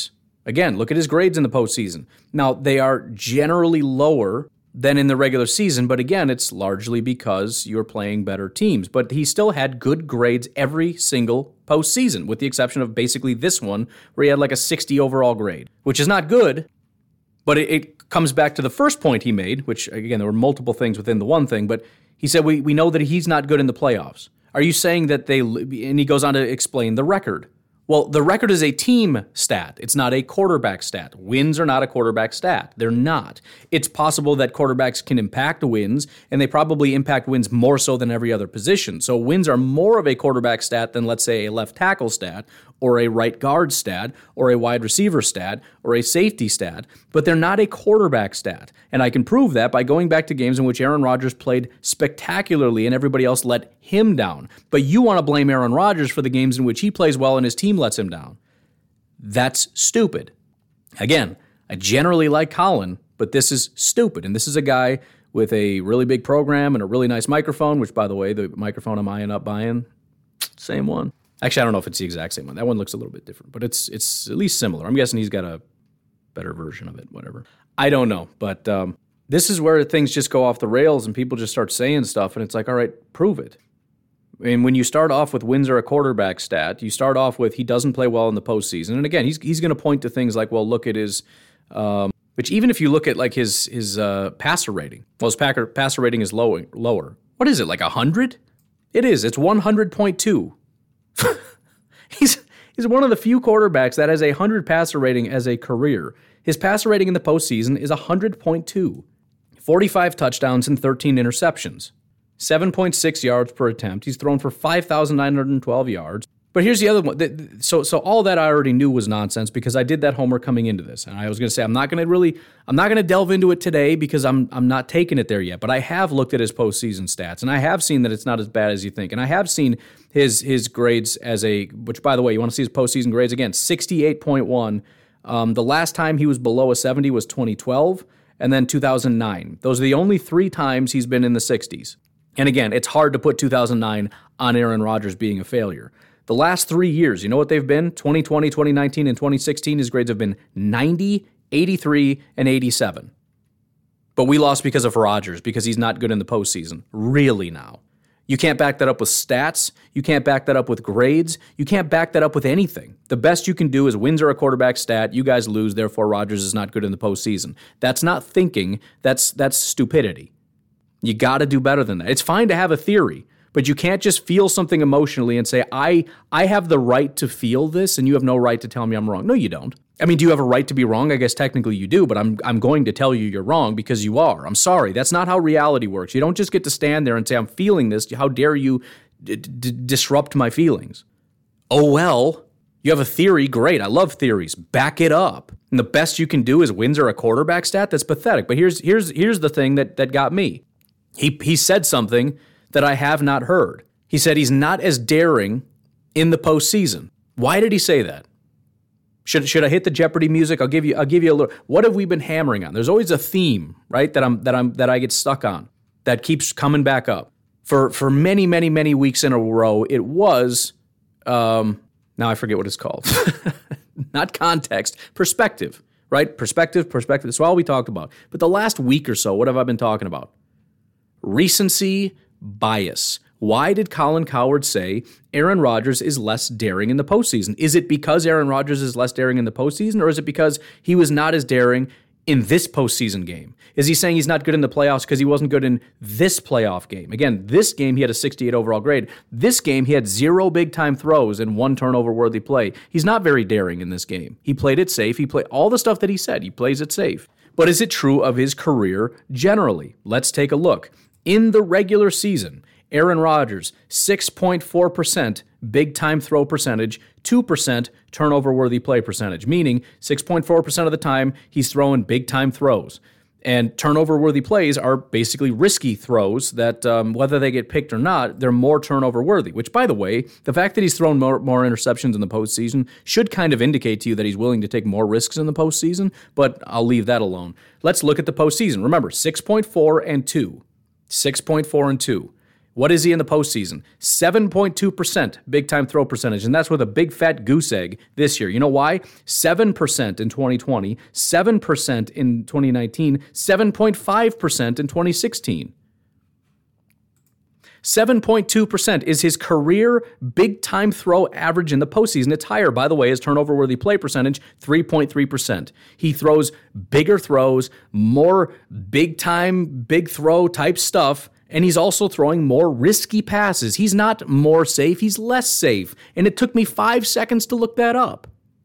Speaker 2: Again, look at his grades in the postseason. Now, they are generally lower than in the regular season, but again, it's largely because you're playing better teams. But he still had good grades every single postseason, with the exception of basically this one, where he had like a 60 overall grade, which is not good, but it comes back to the first point he made, which, again, there were multiple things within the one thing, but he said, we know that he's not good in the playoffs. Are you saying that and he goes on to explain the record. Well, the record is a team stat. It's not a quarterback stat. Wins are not a quarterback stat. They're not. It's possible that quarterbacks can impact wins, and they probably impact wins more so than every other position. So wins are more of a quarterback stat than, let's say, a left tackle stat, or a right guard stat, or a wide receiver stat, or a safety stat, but they're not a quarterback stat. And I can prove that by going back to games in which Aaron Rodgers played spectacularly and everybody else let him down. But you want to blame Aaron Rodgers for the games in which he plays well and his team lets him down. That's stupid. Again, I generally like Colin, but this is stupid. And this is a guy with a really big program and a really nice microphone, which, by the way, the microphone I'm eyeing up buying, same one. Actually, I don't know if it's the exact same one. That one looks a little bit different, but it's at least similar. I'm guessing he's got a better version of it, whatever. I don't know, but this is where things just go off the rails and people just start saying stuff, and it's like, all right, prove it. And when you start off with wins are a quarterback stat, you start off with he doesn't play well in the postseason. And again, he's going to point to things like, well, look at his, which even if you look at like his passer rating, well, his passer rating is lower. What is it, like 100? It is. It's 100.2. He's one of the few quarterbacks that has a 100 passer rating as a career. His passer rating in the postseason is 100.2. 45 touchdowns and 13 interceptions. 7.6 yards per attempt. He's thrown for 5,912 yards. But here's the other one. So all that I already knew was nonsense because I did that homework coming into this. And I was going to say I'm not going to delve into it today because I'm not taking it there yet. But I have looked at his postseason stats, and I have seen that it's not as bad as you think. And I have seen his grades which, by the way, you want to see his postseason grades again, 68.1. The last time he was below a 70 was 2012 and then 2009. Those are the only 3 times he's been in the 60s. And again, it's hard to put 2009 on Aaron Rodgers being a failure. The last 3 years, you know what they've been? 2020, 2019, and 2016, his grades have been 90, 83, and 87. But we lost because of Rodgers, because he's not good in the postseason. Really now. You can't back that up with stats. You can't back that up with grades. You can't back that up with anything. The best you can do is wins are a quarterback stat. You guys lose, therefore Rodgers is not good in the postseason. That's not thinking. That's stupidity. You got to do better than that. It's fine to have a theory, but you can't just feel something emotionally and say, I have the right to feel this and you have no right to tell me I'm wrong. No, you don't. I mean, do you have a right to be wrong? I guess technically you do, but I'm going to tell you you're wrong because you are. I'm sorry. That's not how reality works. You don't just get to stand there and say, I'm feeling this. How dare you disrupt my feelings? Oh, well, you have a theory. Great. I love theories. Back it up. And the best you can do is wins are a quarterback stat. That's pathetic. But here's the thing that got me. He said something that I have not heard. He said he's not as daring in the postseason. Why did he say that? Should I hit the Jeopardy music? I'll give you a little. What have we been hammering on? There's always a theme, right? That I get stuck on. That keeps coming back up. For many, many, many weeks in a row, it was now I forget what it's called. Not context, perspective, right? Perspective. That's all we talked about. But the last week or so, what have I been talking about? Recency bias. Why did Colin Cowherd say Aaron Rodgers is less daring in the postseason? Is it because Aaron Rodgers is less daring in the postseason, or is it because he was not as daring in this postseason game? Is he saying he's not good in the playoffs because he wasn't good in this playoff game? Again, this game he had a 68 overall grade. This game he had 0 big-time throws and 1 turnover-worthy play. He's not very daring in this game. He played it safe. He played all the stuff that he said. He plays it safe. But is it true of his career generally? Let's take a look. In the regular season, Aaron Rodgers, 6.4% big-time throw percentage, 2% turnover-worthy play percentage, meaning 6.4% of the time he's throwing big-time throws. And turnover-worthy plays are basically risky throws that, whether they get picked or not, they're more turnover-worthy, which, by the way, the fact that he's thrown more interceptions in the postseason should kind of indicate to you that he's willing to take more risks in the postseason, but I'll leave that alone. Let's look at the postseason. Remember, 6.4 and 2. 6.4 and 2. What is he in the postseason? 7.2% big-time throw percentage, and that's with a big fat goose egg this year. You know why? 7% in 2020, 7% in 2019, 7.5% in 2016. 7.2% is his career big-time throw average in the postseason. It's higher, by the way, his turnover-worthy play percentage, 3.3%. He throws bigger throws, more big-time, big throw type stuff, and he's also throwing more risky passes. He's not more safe, he's less safe. And it took me 5 seconds to look that up.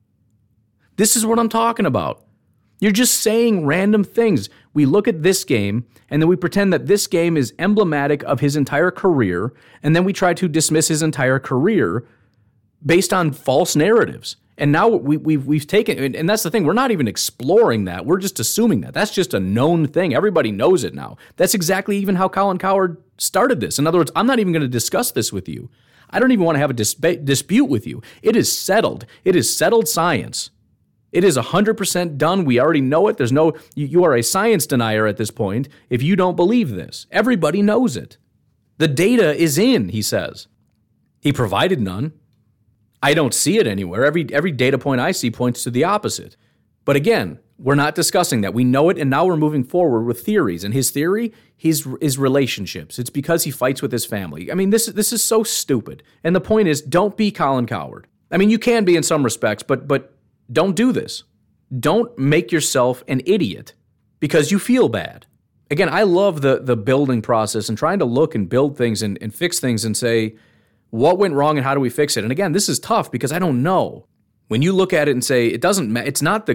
Speaker 2: This is what I'm talking about. You're just saying random things. We look at this game, and then we pretend that this game is emblematic of his entire career, and then we try to dismiss his entire career based on false narratives. And now we've taken, and that's the thing, we're not even exploring that. We're just assuming that. That's just a known thing. Everybody knows it now. That's exactly even how Colin Cowherd started this. In other words, I'm not even going to discuss this with you. I don't even want to have a dispute with you. It is settled. It is settled science. It is 100% done. We already know it. There's no, you are a science denier at this point if you don't believe this. Everybody knows it. The data is in, he says. He provided none. I don't see it anywhere. Every data point I see points to the opposite. But again, we're not discussing that. We know it, and now we're moving forward with theories. And his theory is relationships. It's because he fights with his family. I mean, this is so stupid. And the point is, don't be Colin Cowherd. I mean, you can be in some respects, but don't do this. Don't make yourself an idiot because you feel bad. Again, I love the building process and trying to look and build things and fix things and say, what went wrong and how do we fix it? And again, this is tough because I don't know. When you look at it and say, it's not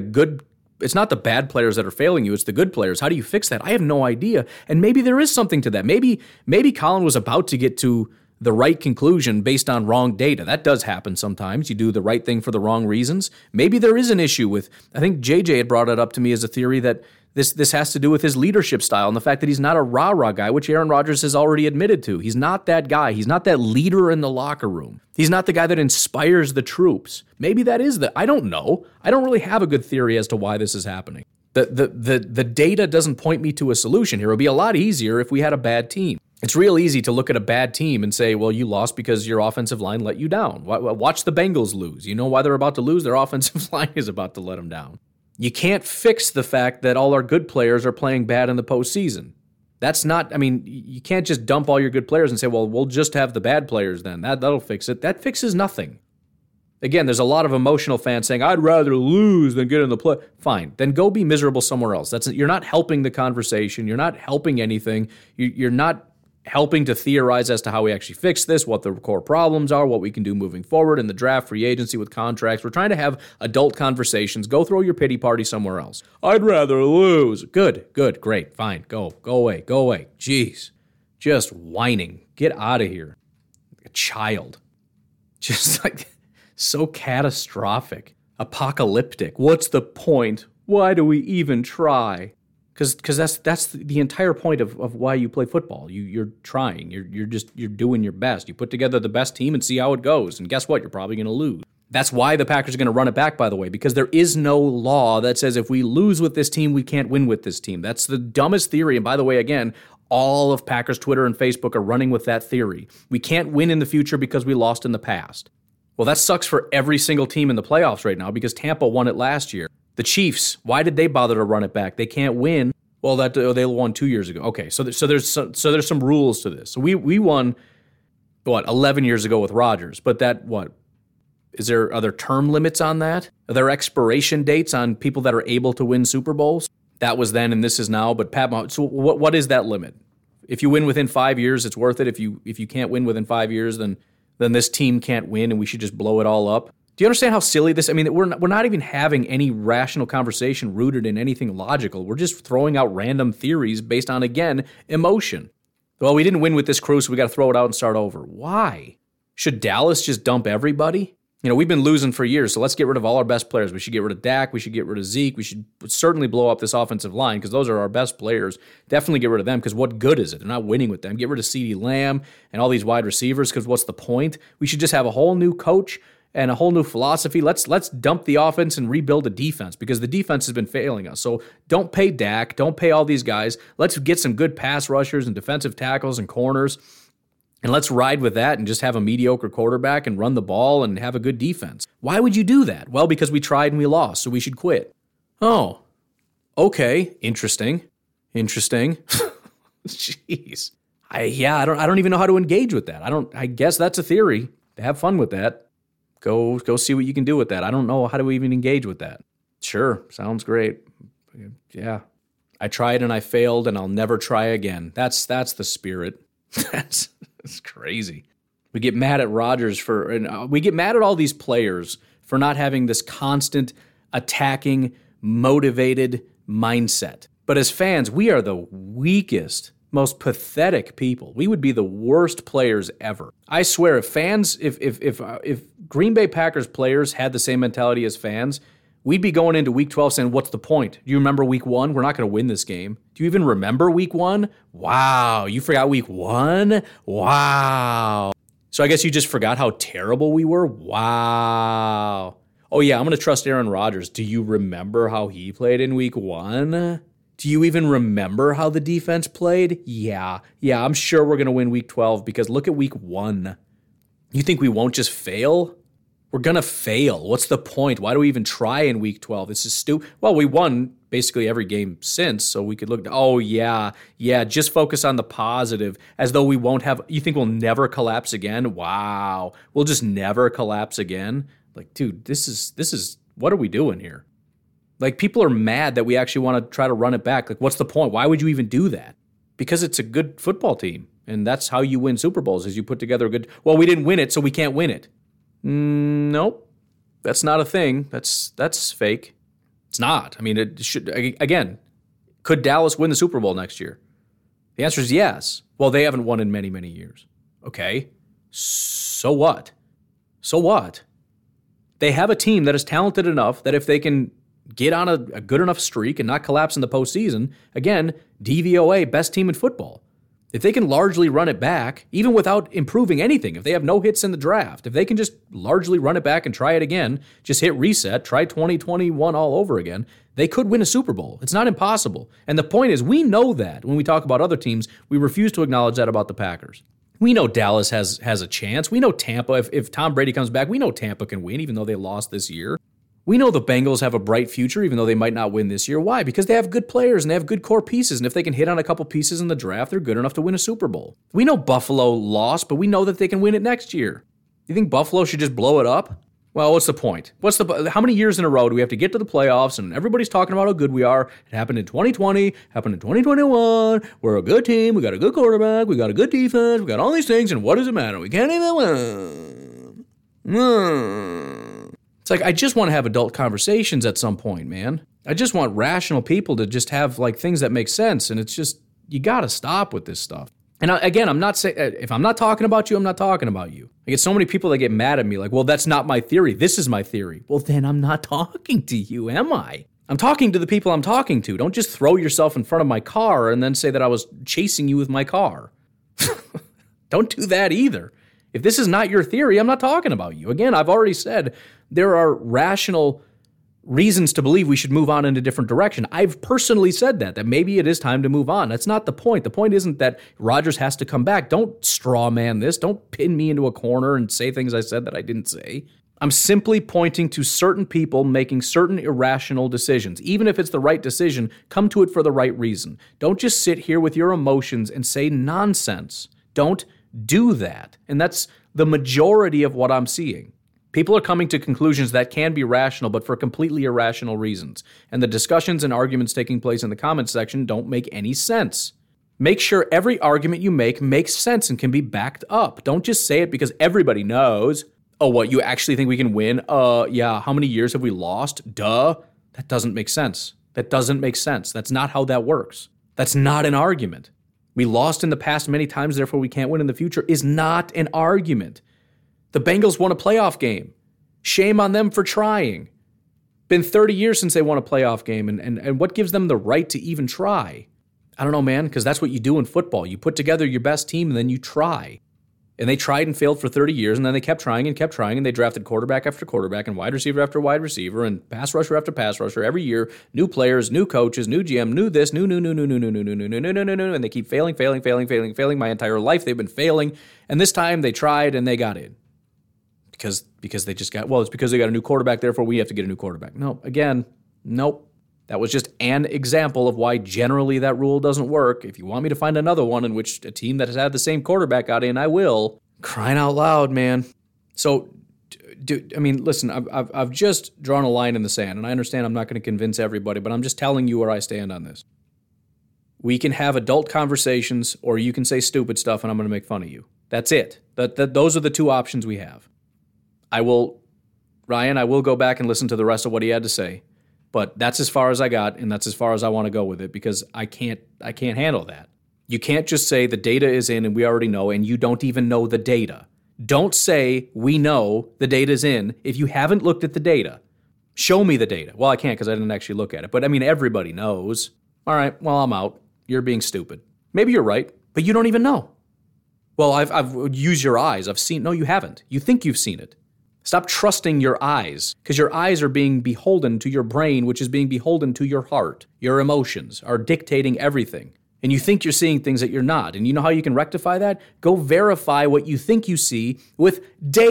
Speaker 2: the bad players that are failing you, it's the good players. How do you fix that? I have no idea. And maybe there is something to that. Maybe Colin was about to get to the right conclusion based on wrong data. That does happen sometimes. You do the right thing for the wrong reasons. Maybe there is an issue with, I think JJ had brought it up to me as a theory that this has to do with his leadership style and the fact that he's not a rah-rah guy, which Aaron Rodgers has already admitted to. He's not that guy. He's not that leader in the locker room. He's not the guy that inspires the troops. Maybe that is I don't know. I don't really have a good theory as to why this is happening. The data doesn't point me to a solution here. It would be a lot easier if we had a bad team. It's real easy to look at a bad team and say, well, you lost because your offensive line let you down. Watch the Bengals lose. You know why they're about to lose? Their offensive line is about to let them down. You can't fix the fact that all our good players are playing bad in the postseason. That's not, I mean, you can't just dump all your good players and say, well, we'll just have the bad players then. That'll fix it. That fixes nothing. Again, there's a lot of emotional fans saying, I'd rather lose than get in the play. Fine, then go be miserable somewhere else. You're not helping the conversation. You're not helping anything. You're not helping to theorize as to how we actually fix this, what the core problems are, what we can do moving forward in the draft, free agency, with contracts. We're trying to have adult conversations. Go throw your pity party somewhere else. I'd rather lose. Good, great, fine. Go away. Jeez. Just whining. Get out of here. A child. Just like so catastrophic. Apocalyptic. What's the point? Why do we even try? Because that's the entire point of why you play football. You're trying. You're doing your best. You put together the best team and see how it goes. And guess what? You're probably going to lose. That's why the Packers are going to run it back, by the way, because there is no law that says if we lose with this team, we can't win with this team. That's the dumbest theory. And by the way, again, all of Packers Twitter and Facebook are running with that theory. We can't win in the future because we lost in the past. Well, that sucks for every single team in the playoffs right now because Tampa won it last year. The Chiefs, why did they bother to run it back? They can't win. Well, they won 2 years ago. Okay, so there's some rules to this. So we won 11 years ago with Rodgers, but are there term limits on that? Are there expiration dates on people that are able to win Super Bowls? That was then and this is now. But Pat Mahomes, so what is that limit? If you win within 5 years, it's worth it. If you can't win within 5 years, then this team can't win and we should just blow it all up. Do you understand how silly this? I mean, we're not even having any rational conversation rooted in anything logical. We're just throwing out random theories based on, again, emotion. Well, we didn't win with this crew, so we got to throw it out and start over. Why? Should Dallas just dump everybody? We've been losing for years, so let's get rid of all our best players. We should get rid of Dak. We should get rid of Zeke. We should certainly blow up this offensive line because those are our best players. Definitely get rid of them because what good is it? They're not winning with them. Get rid of CeeDee Lamb and all these wide receivers because what's the point? We should just have a whole new coach and a whole new philosophy. Let's dump the offense and rebuild the defense because the defense has been failing us. So don't pay Dak. Don't pay all these guys. Let's get some good pass rushers and defensive tackles and corners. And let's ride with that and just have a mediocre quarterback and run the ball and have a good defense. Why would you do that? Well, because we tried and we lost, so we should quit. Oh, okay. Interesting. Jeez. I don't even know how to engage with that. I guess that's a theory. Have fun with that. Go see what you can do with that. I don't know how to even engage with that. Sure, sounds great. Yeah. I tried and I failed and I'll never try again. That's the spirit. That's crazy. We get mad at Rodgers we get mad at all these players for not having this constant attacking, motivated mindset. But as fans, we are the weakest, most pathetic people. We would be the worst players ever. I swear, if Green Bay Packers players had the same mentality as fans, we'd be going into Week 12 saying, what's the point? Do you remember Week 1? We're not going to win this game. Do you even remember Week 1? Wow, you forgot Week 1? Wow. So I guess you just forgot how terrible we were? Wow. Oh yeah, I'm going to trust Aaron Rodgers. Do you remember how he played in Week 1? Do you even remember how the defense played? Yeah, I'm sure we're going to win Week 12 because look at Week 1. You think we won't just fail? We're going to fail. What's the point? Why do we even try in Week 12? This is stupid. Well, we won basically every game since, so we could look, just focus on the positive as though we won't have, you think we'll never collapse again? Wow. We'll just never collapse again? Like, dude, this is, what are we doing here? Like, people are mad that we actually want to try to run it back. Like, what's the point? Why would you even do that? Because it's a good football team, and that's how you win Super Bowls, is you put together a good, well, we didn't win it, so we can't win it. Nope. That's not a thing. That's fake. It's not. I mean, it should, again, could Dallas win the Super Bowl next year? The answer is yes. Well, they haven't won in many, many years. Okay. So what? They have a team that is talented enough that if they can get on a good enough streak and not collapse in the postseason, again, DVOA, best team in football. If they can largely run it back, even without improving anything, if they have no hits in the draft, if they can just largely run it back and try it again, just hit reset, try 2021 all over again, they could win a Super Bowl. It's not impossible. And the point is, we know that when we talk about other teams, we refuse to acknowledge that about the Packers. We know Dallas has a chance. We know Tampa, if Tom Brady comes back, we know Tampa can win, even though they lost this year. We know the Bengals have a bright future, even though they might not win this year. Why? Because they have good players and they have good core pieces. And if they can hit on a couple pieces in the draft, they're good enough to win a Super Bowl. We know Buffalo lost, but we know that they can win it next year. You think Buffalo should just blow it up? Well, what's the point? How many years in a row do we have to get to the playoffs and everybody's talking about how good we are? It happened in 2020, happened in 2021. We're a good team. We got a good quarterback. We got a good defense. We got all these things. And what does it matter? We can't even win. It's like, I just want to have adult conversations at some point, man. I just want rational people to just have like things that make sense. And it's just, you got to stop with this stuff. And again, I'm not saying, if I'm not talking about you, I'm not talking about you. I get so many people that get mad at me like, well, that's not my theory. This is my theory. Well, then I'm not talking to you, am I? I'm talking to the people I'm talking to. Don't just throw yourself in front of my car and then say that I was chasing you with my car. Don't do that either. If this is not your theory, I'm not talking about you. Again, I've already said there are rational reasons to believe we should move on in a different direction. I've personally said that maybe it is time to move on. That's not the point. The point isn't that Rodgers has to come back. Don't straw man this. Don't pin me into a corner and say things I said that I didn't say. I'm simply pointing to certain people making certain irrational decisions. Even if it's the right decision, come to it for the right reason. Don't just sit here with your emotions and say nonsense. Don't do that. And that's the majority of what I'm seeing. People are coming to conclusions that can be rational, but for completely irrational reasons. And the discussions and arguments taking place in the comments section don't make any sense. Make sure every argument you make makes sense and can be backed up. Don't just say it because everybody knows. Oh, what, you actually think we can win? Yeah, how many years have we lost? Duh. That doesn't make sense. That's not how that works. That's not an argument. We lost in the past many times, therefore we can't win in the future is not an argument. The Bengals won a playoff game. Shame on them for trying. Been 30 years since they won a playoff game, and what gives them the right to even try? I don't know, man, because that's what you do in football. You put together your best team and then you try. And they tried and failed for 30 years, and then they kept trying, and they drafted quarterback after quarterback and wide receiver after wide receiver and pass rusher after pass rusher every year, new players, new coaches, new GM, new this, new, and they keep failing. My entire life they've been failing, and this time they tried and they got in. Because they just got, well, it's because they got a new quarterback, therefore we have to get a new quarterback. No, again, nope. That was just an example of why generally that rule doesn't work. If you want me to find another one in which a team that has had the same quarterback got in, I will. Crying out loud, man. So, listen, I've just drawn a line in the sand, and I understand I'm not going to convince everybody, but I'm just telling you where I stand on this. We can have adult conversations, or you can say stupid stuff, and I'm going to make fun of you. That's it. Those are the two options we have. Ryan, I will go back and listen to the rest of what he had to say. But that's as far as I got, and that's as far as I want to go with it, because I can't handle that. You can't just say the data is in and we already know, and you don't even know the data. Don't say we know the data's in if you haven't looked at the data. Show me the data. Well, I can't because I didn't actually look at it. But everybody knows. All right, well, I'm out. You're being stupid. Maybe you're right, but you don't even know. Well, I've used your eyes. I've seen. No, you haven't. You think you've seen it. Stop trusting your eyes, because your eyes are being beholden to your brain, which is being beholden to your heart. Your emotions are dictating everything. And you think you're seeing things that you're not. And you know how you can rectify that? Go verify what you think you see with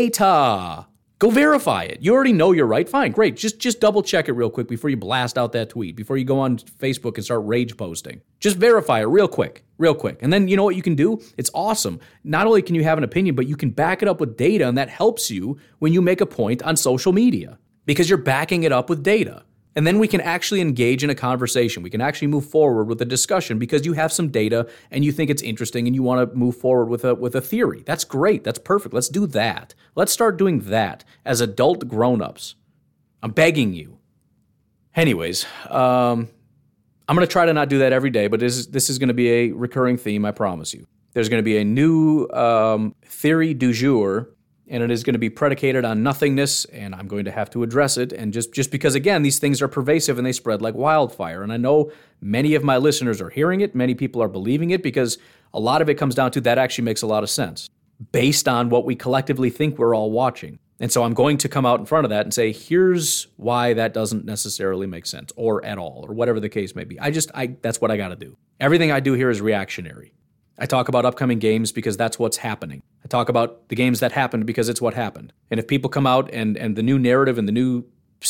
Speaker 2: data. Go verify it. You already know you're right. Fine, great. Just double check it real quick before you blast out that tweet, before you go on Facebook and start rage posting. Just verify it real quick. And then you know what you can do? It's awesome. Not only can you have an opinion, but you can back it up with data, and that helps you when you make a point on social media because you're backing it up with data. And then we can actually engage in a conversation. We can actually move forward with a discussion because you have some data and you think it's interesting and you want to move forward with a theory. That's great. That's perfect. Let's do that. Let's start doing that as adult grown-ups. I'm begging you. Anyways, I'm going to try to not do that every day, but this is going to be a recurring theme, I promise you. There's going to be a new theory du jour, and it is going to be predicated on nothingness, and I'm going to have to address it. And just because, again, these things are pervasive and they spread like wildfire. And I know many of my listeners are hearing it. Many people are believing it because a lot of it comes down to that actually makes a lot of sense based on what we collectively think we're all watching. And so I'm going to come out in front of that and say, here's why that doesn't necessarily make sense or at all or whatever the case may be. That's what I got to do. Everything I do here is reactionary. I talk about upcoming games because that's what's happening. I talk about the games that happened because it's what happened. And if people come out and the new narrative and the new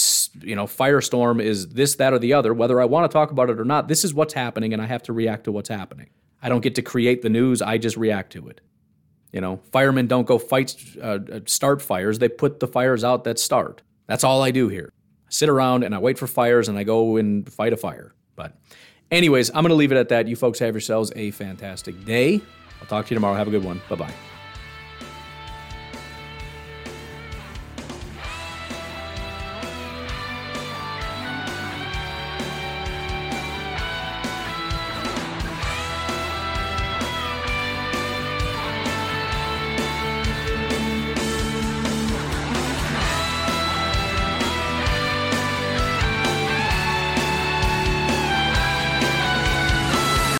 Speaker 2: firestorm is this, that, or the other, whether I want to talk about it or not, this is what's happening and I have to react to what's happening. I don't get to create the news, I just react to it. Firemen don't go start fires, they put the fires out that start. That's all I do here. I sit around and I wait for fires and I go and fight a fire. But anyways, I'm going to leave it at that. You folks have yourselves a fantastic day. I'll talk to you tomorrow. Have a good one. Bye-bye.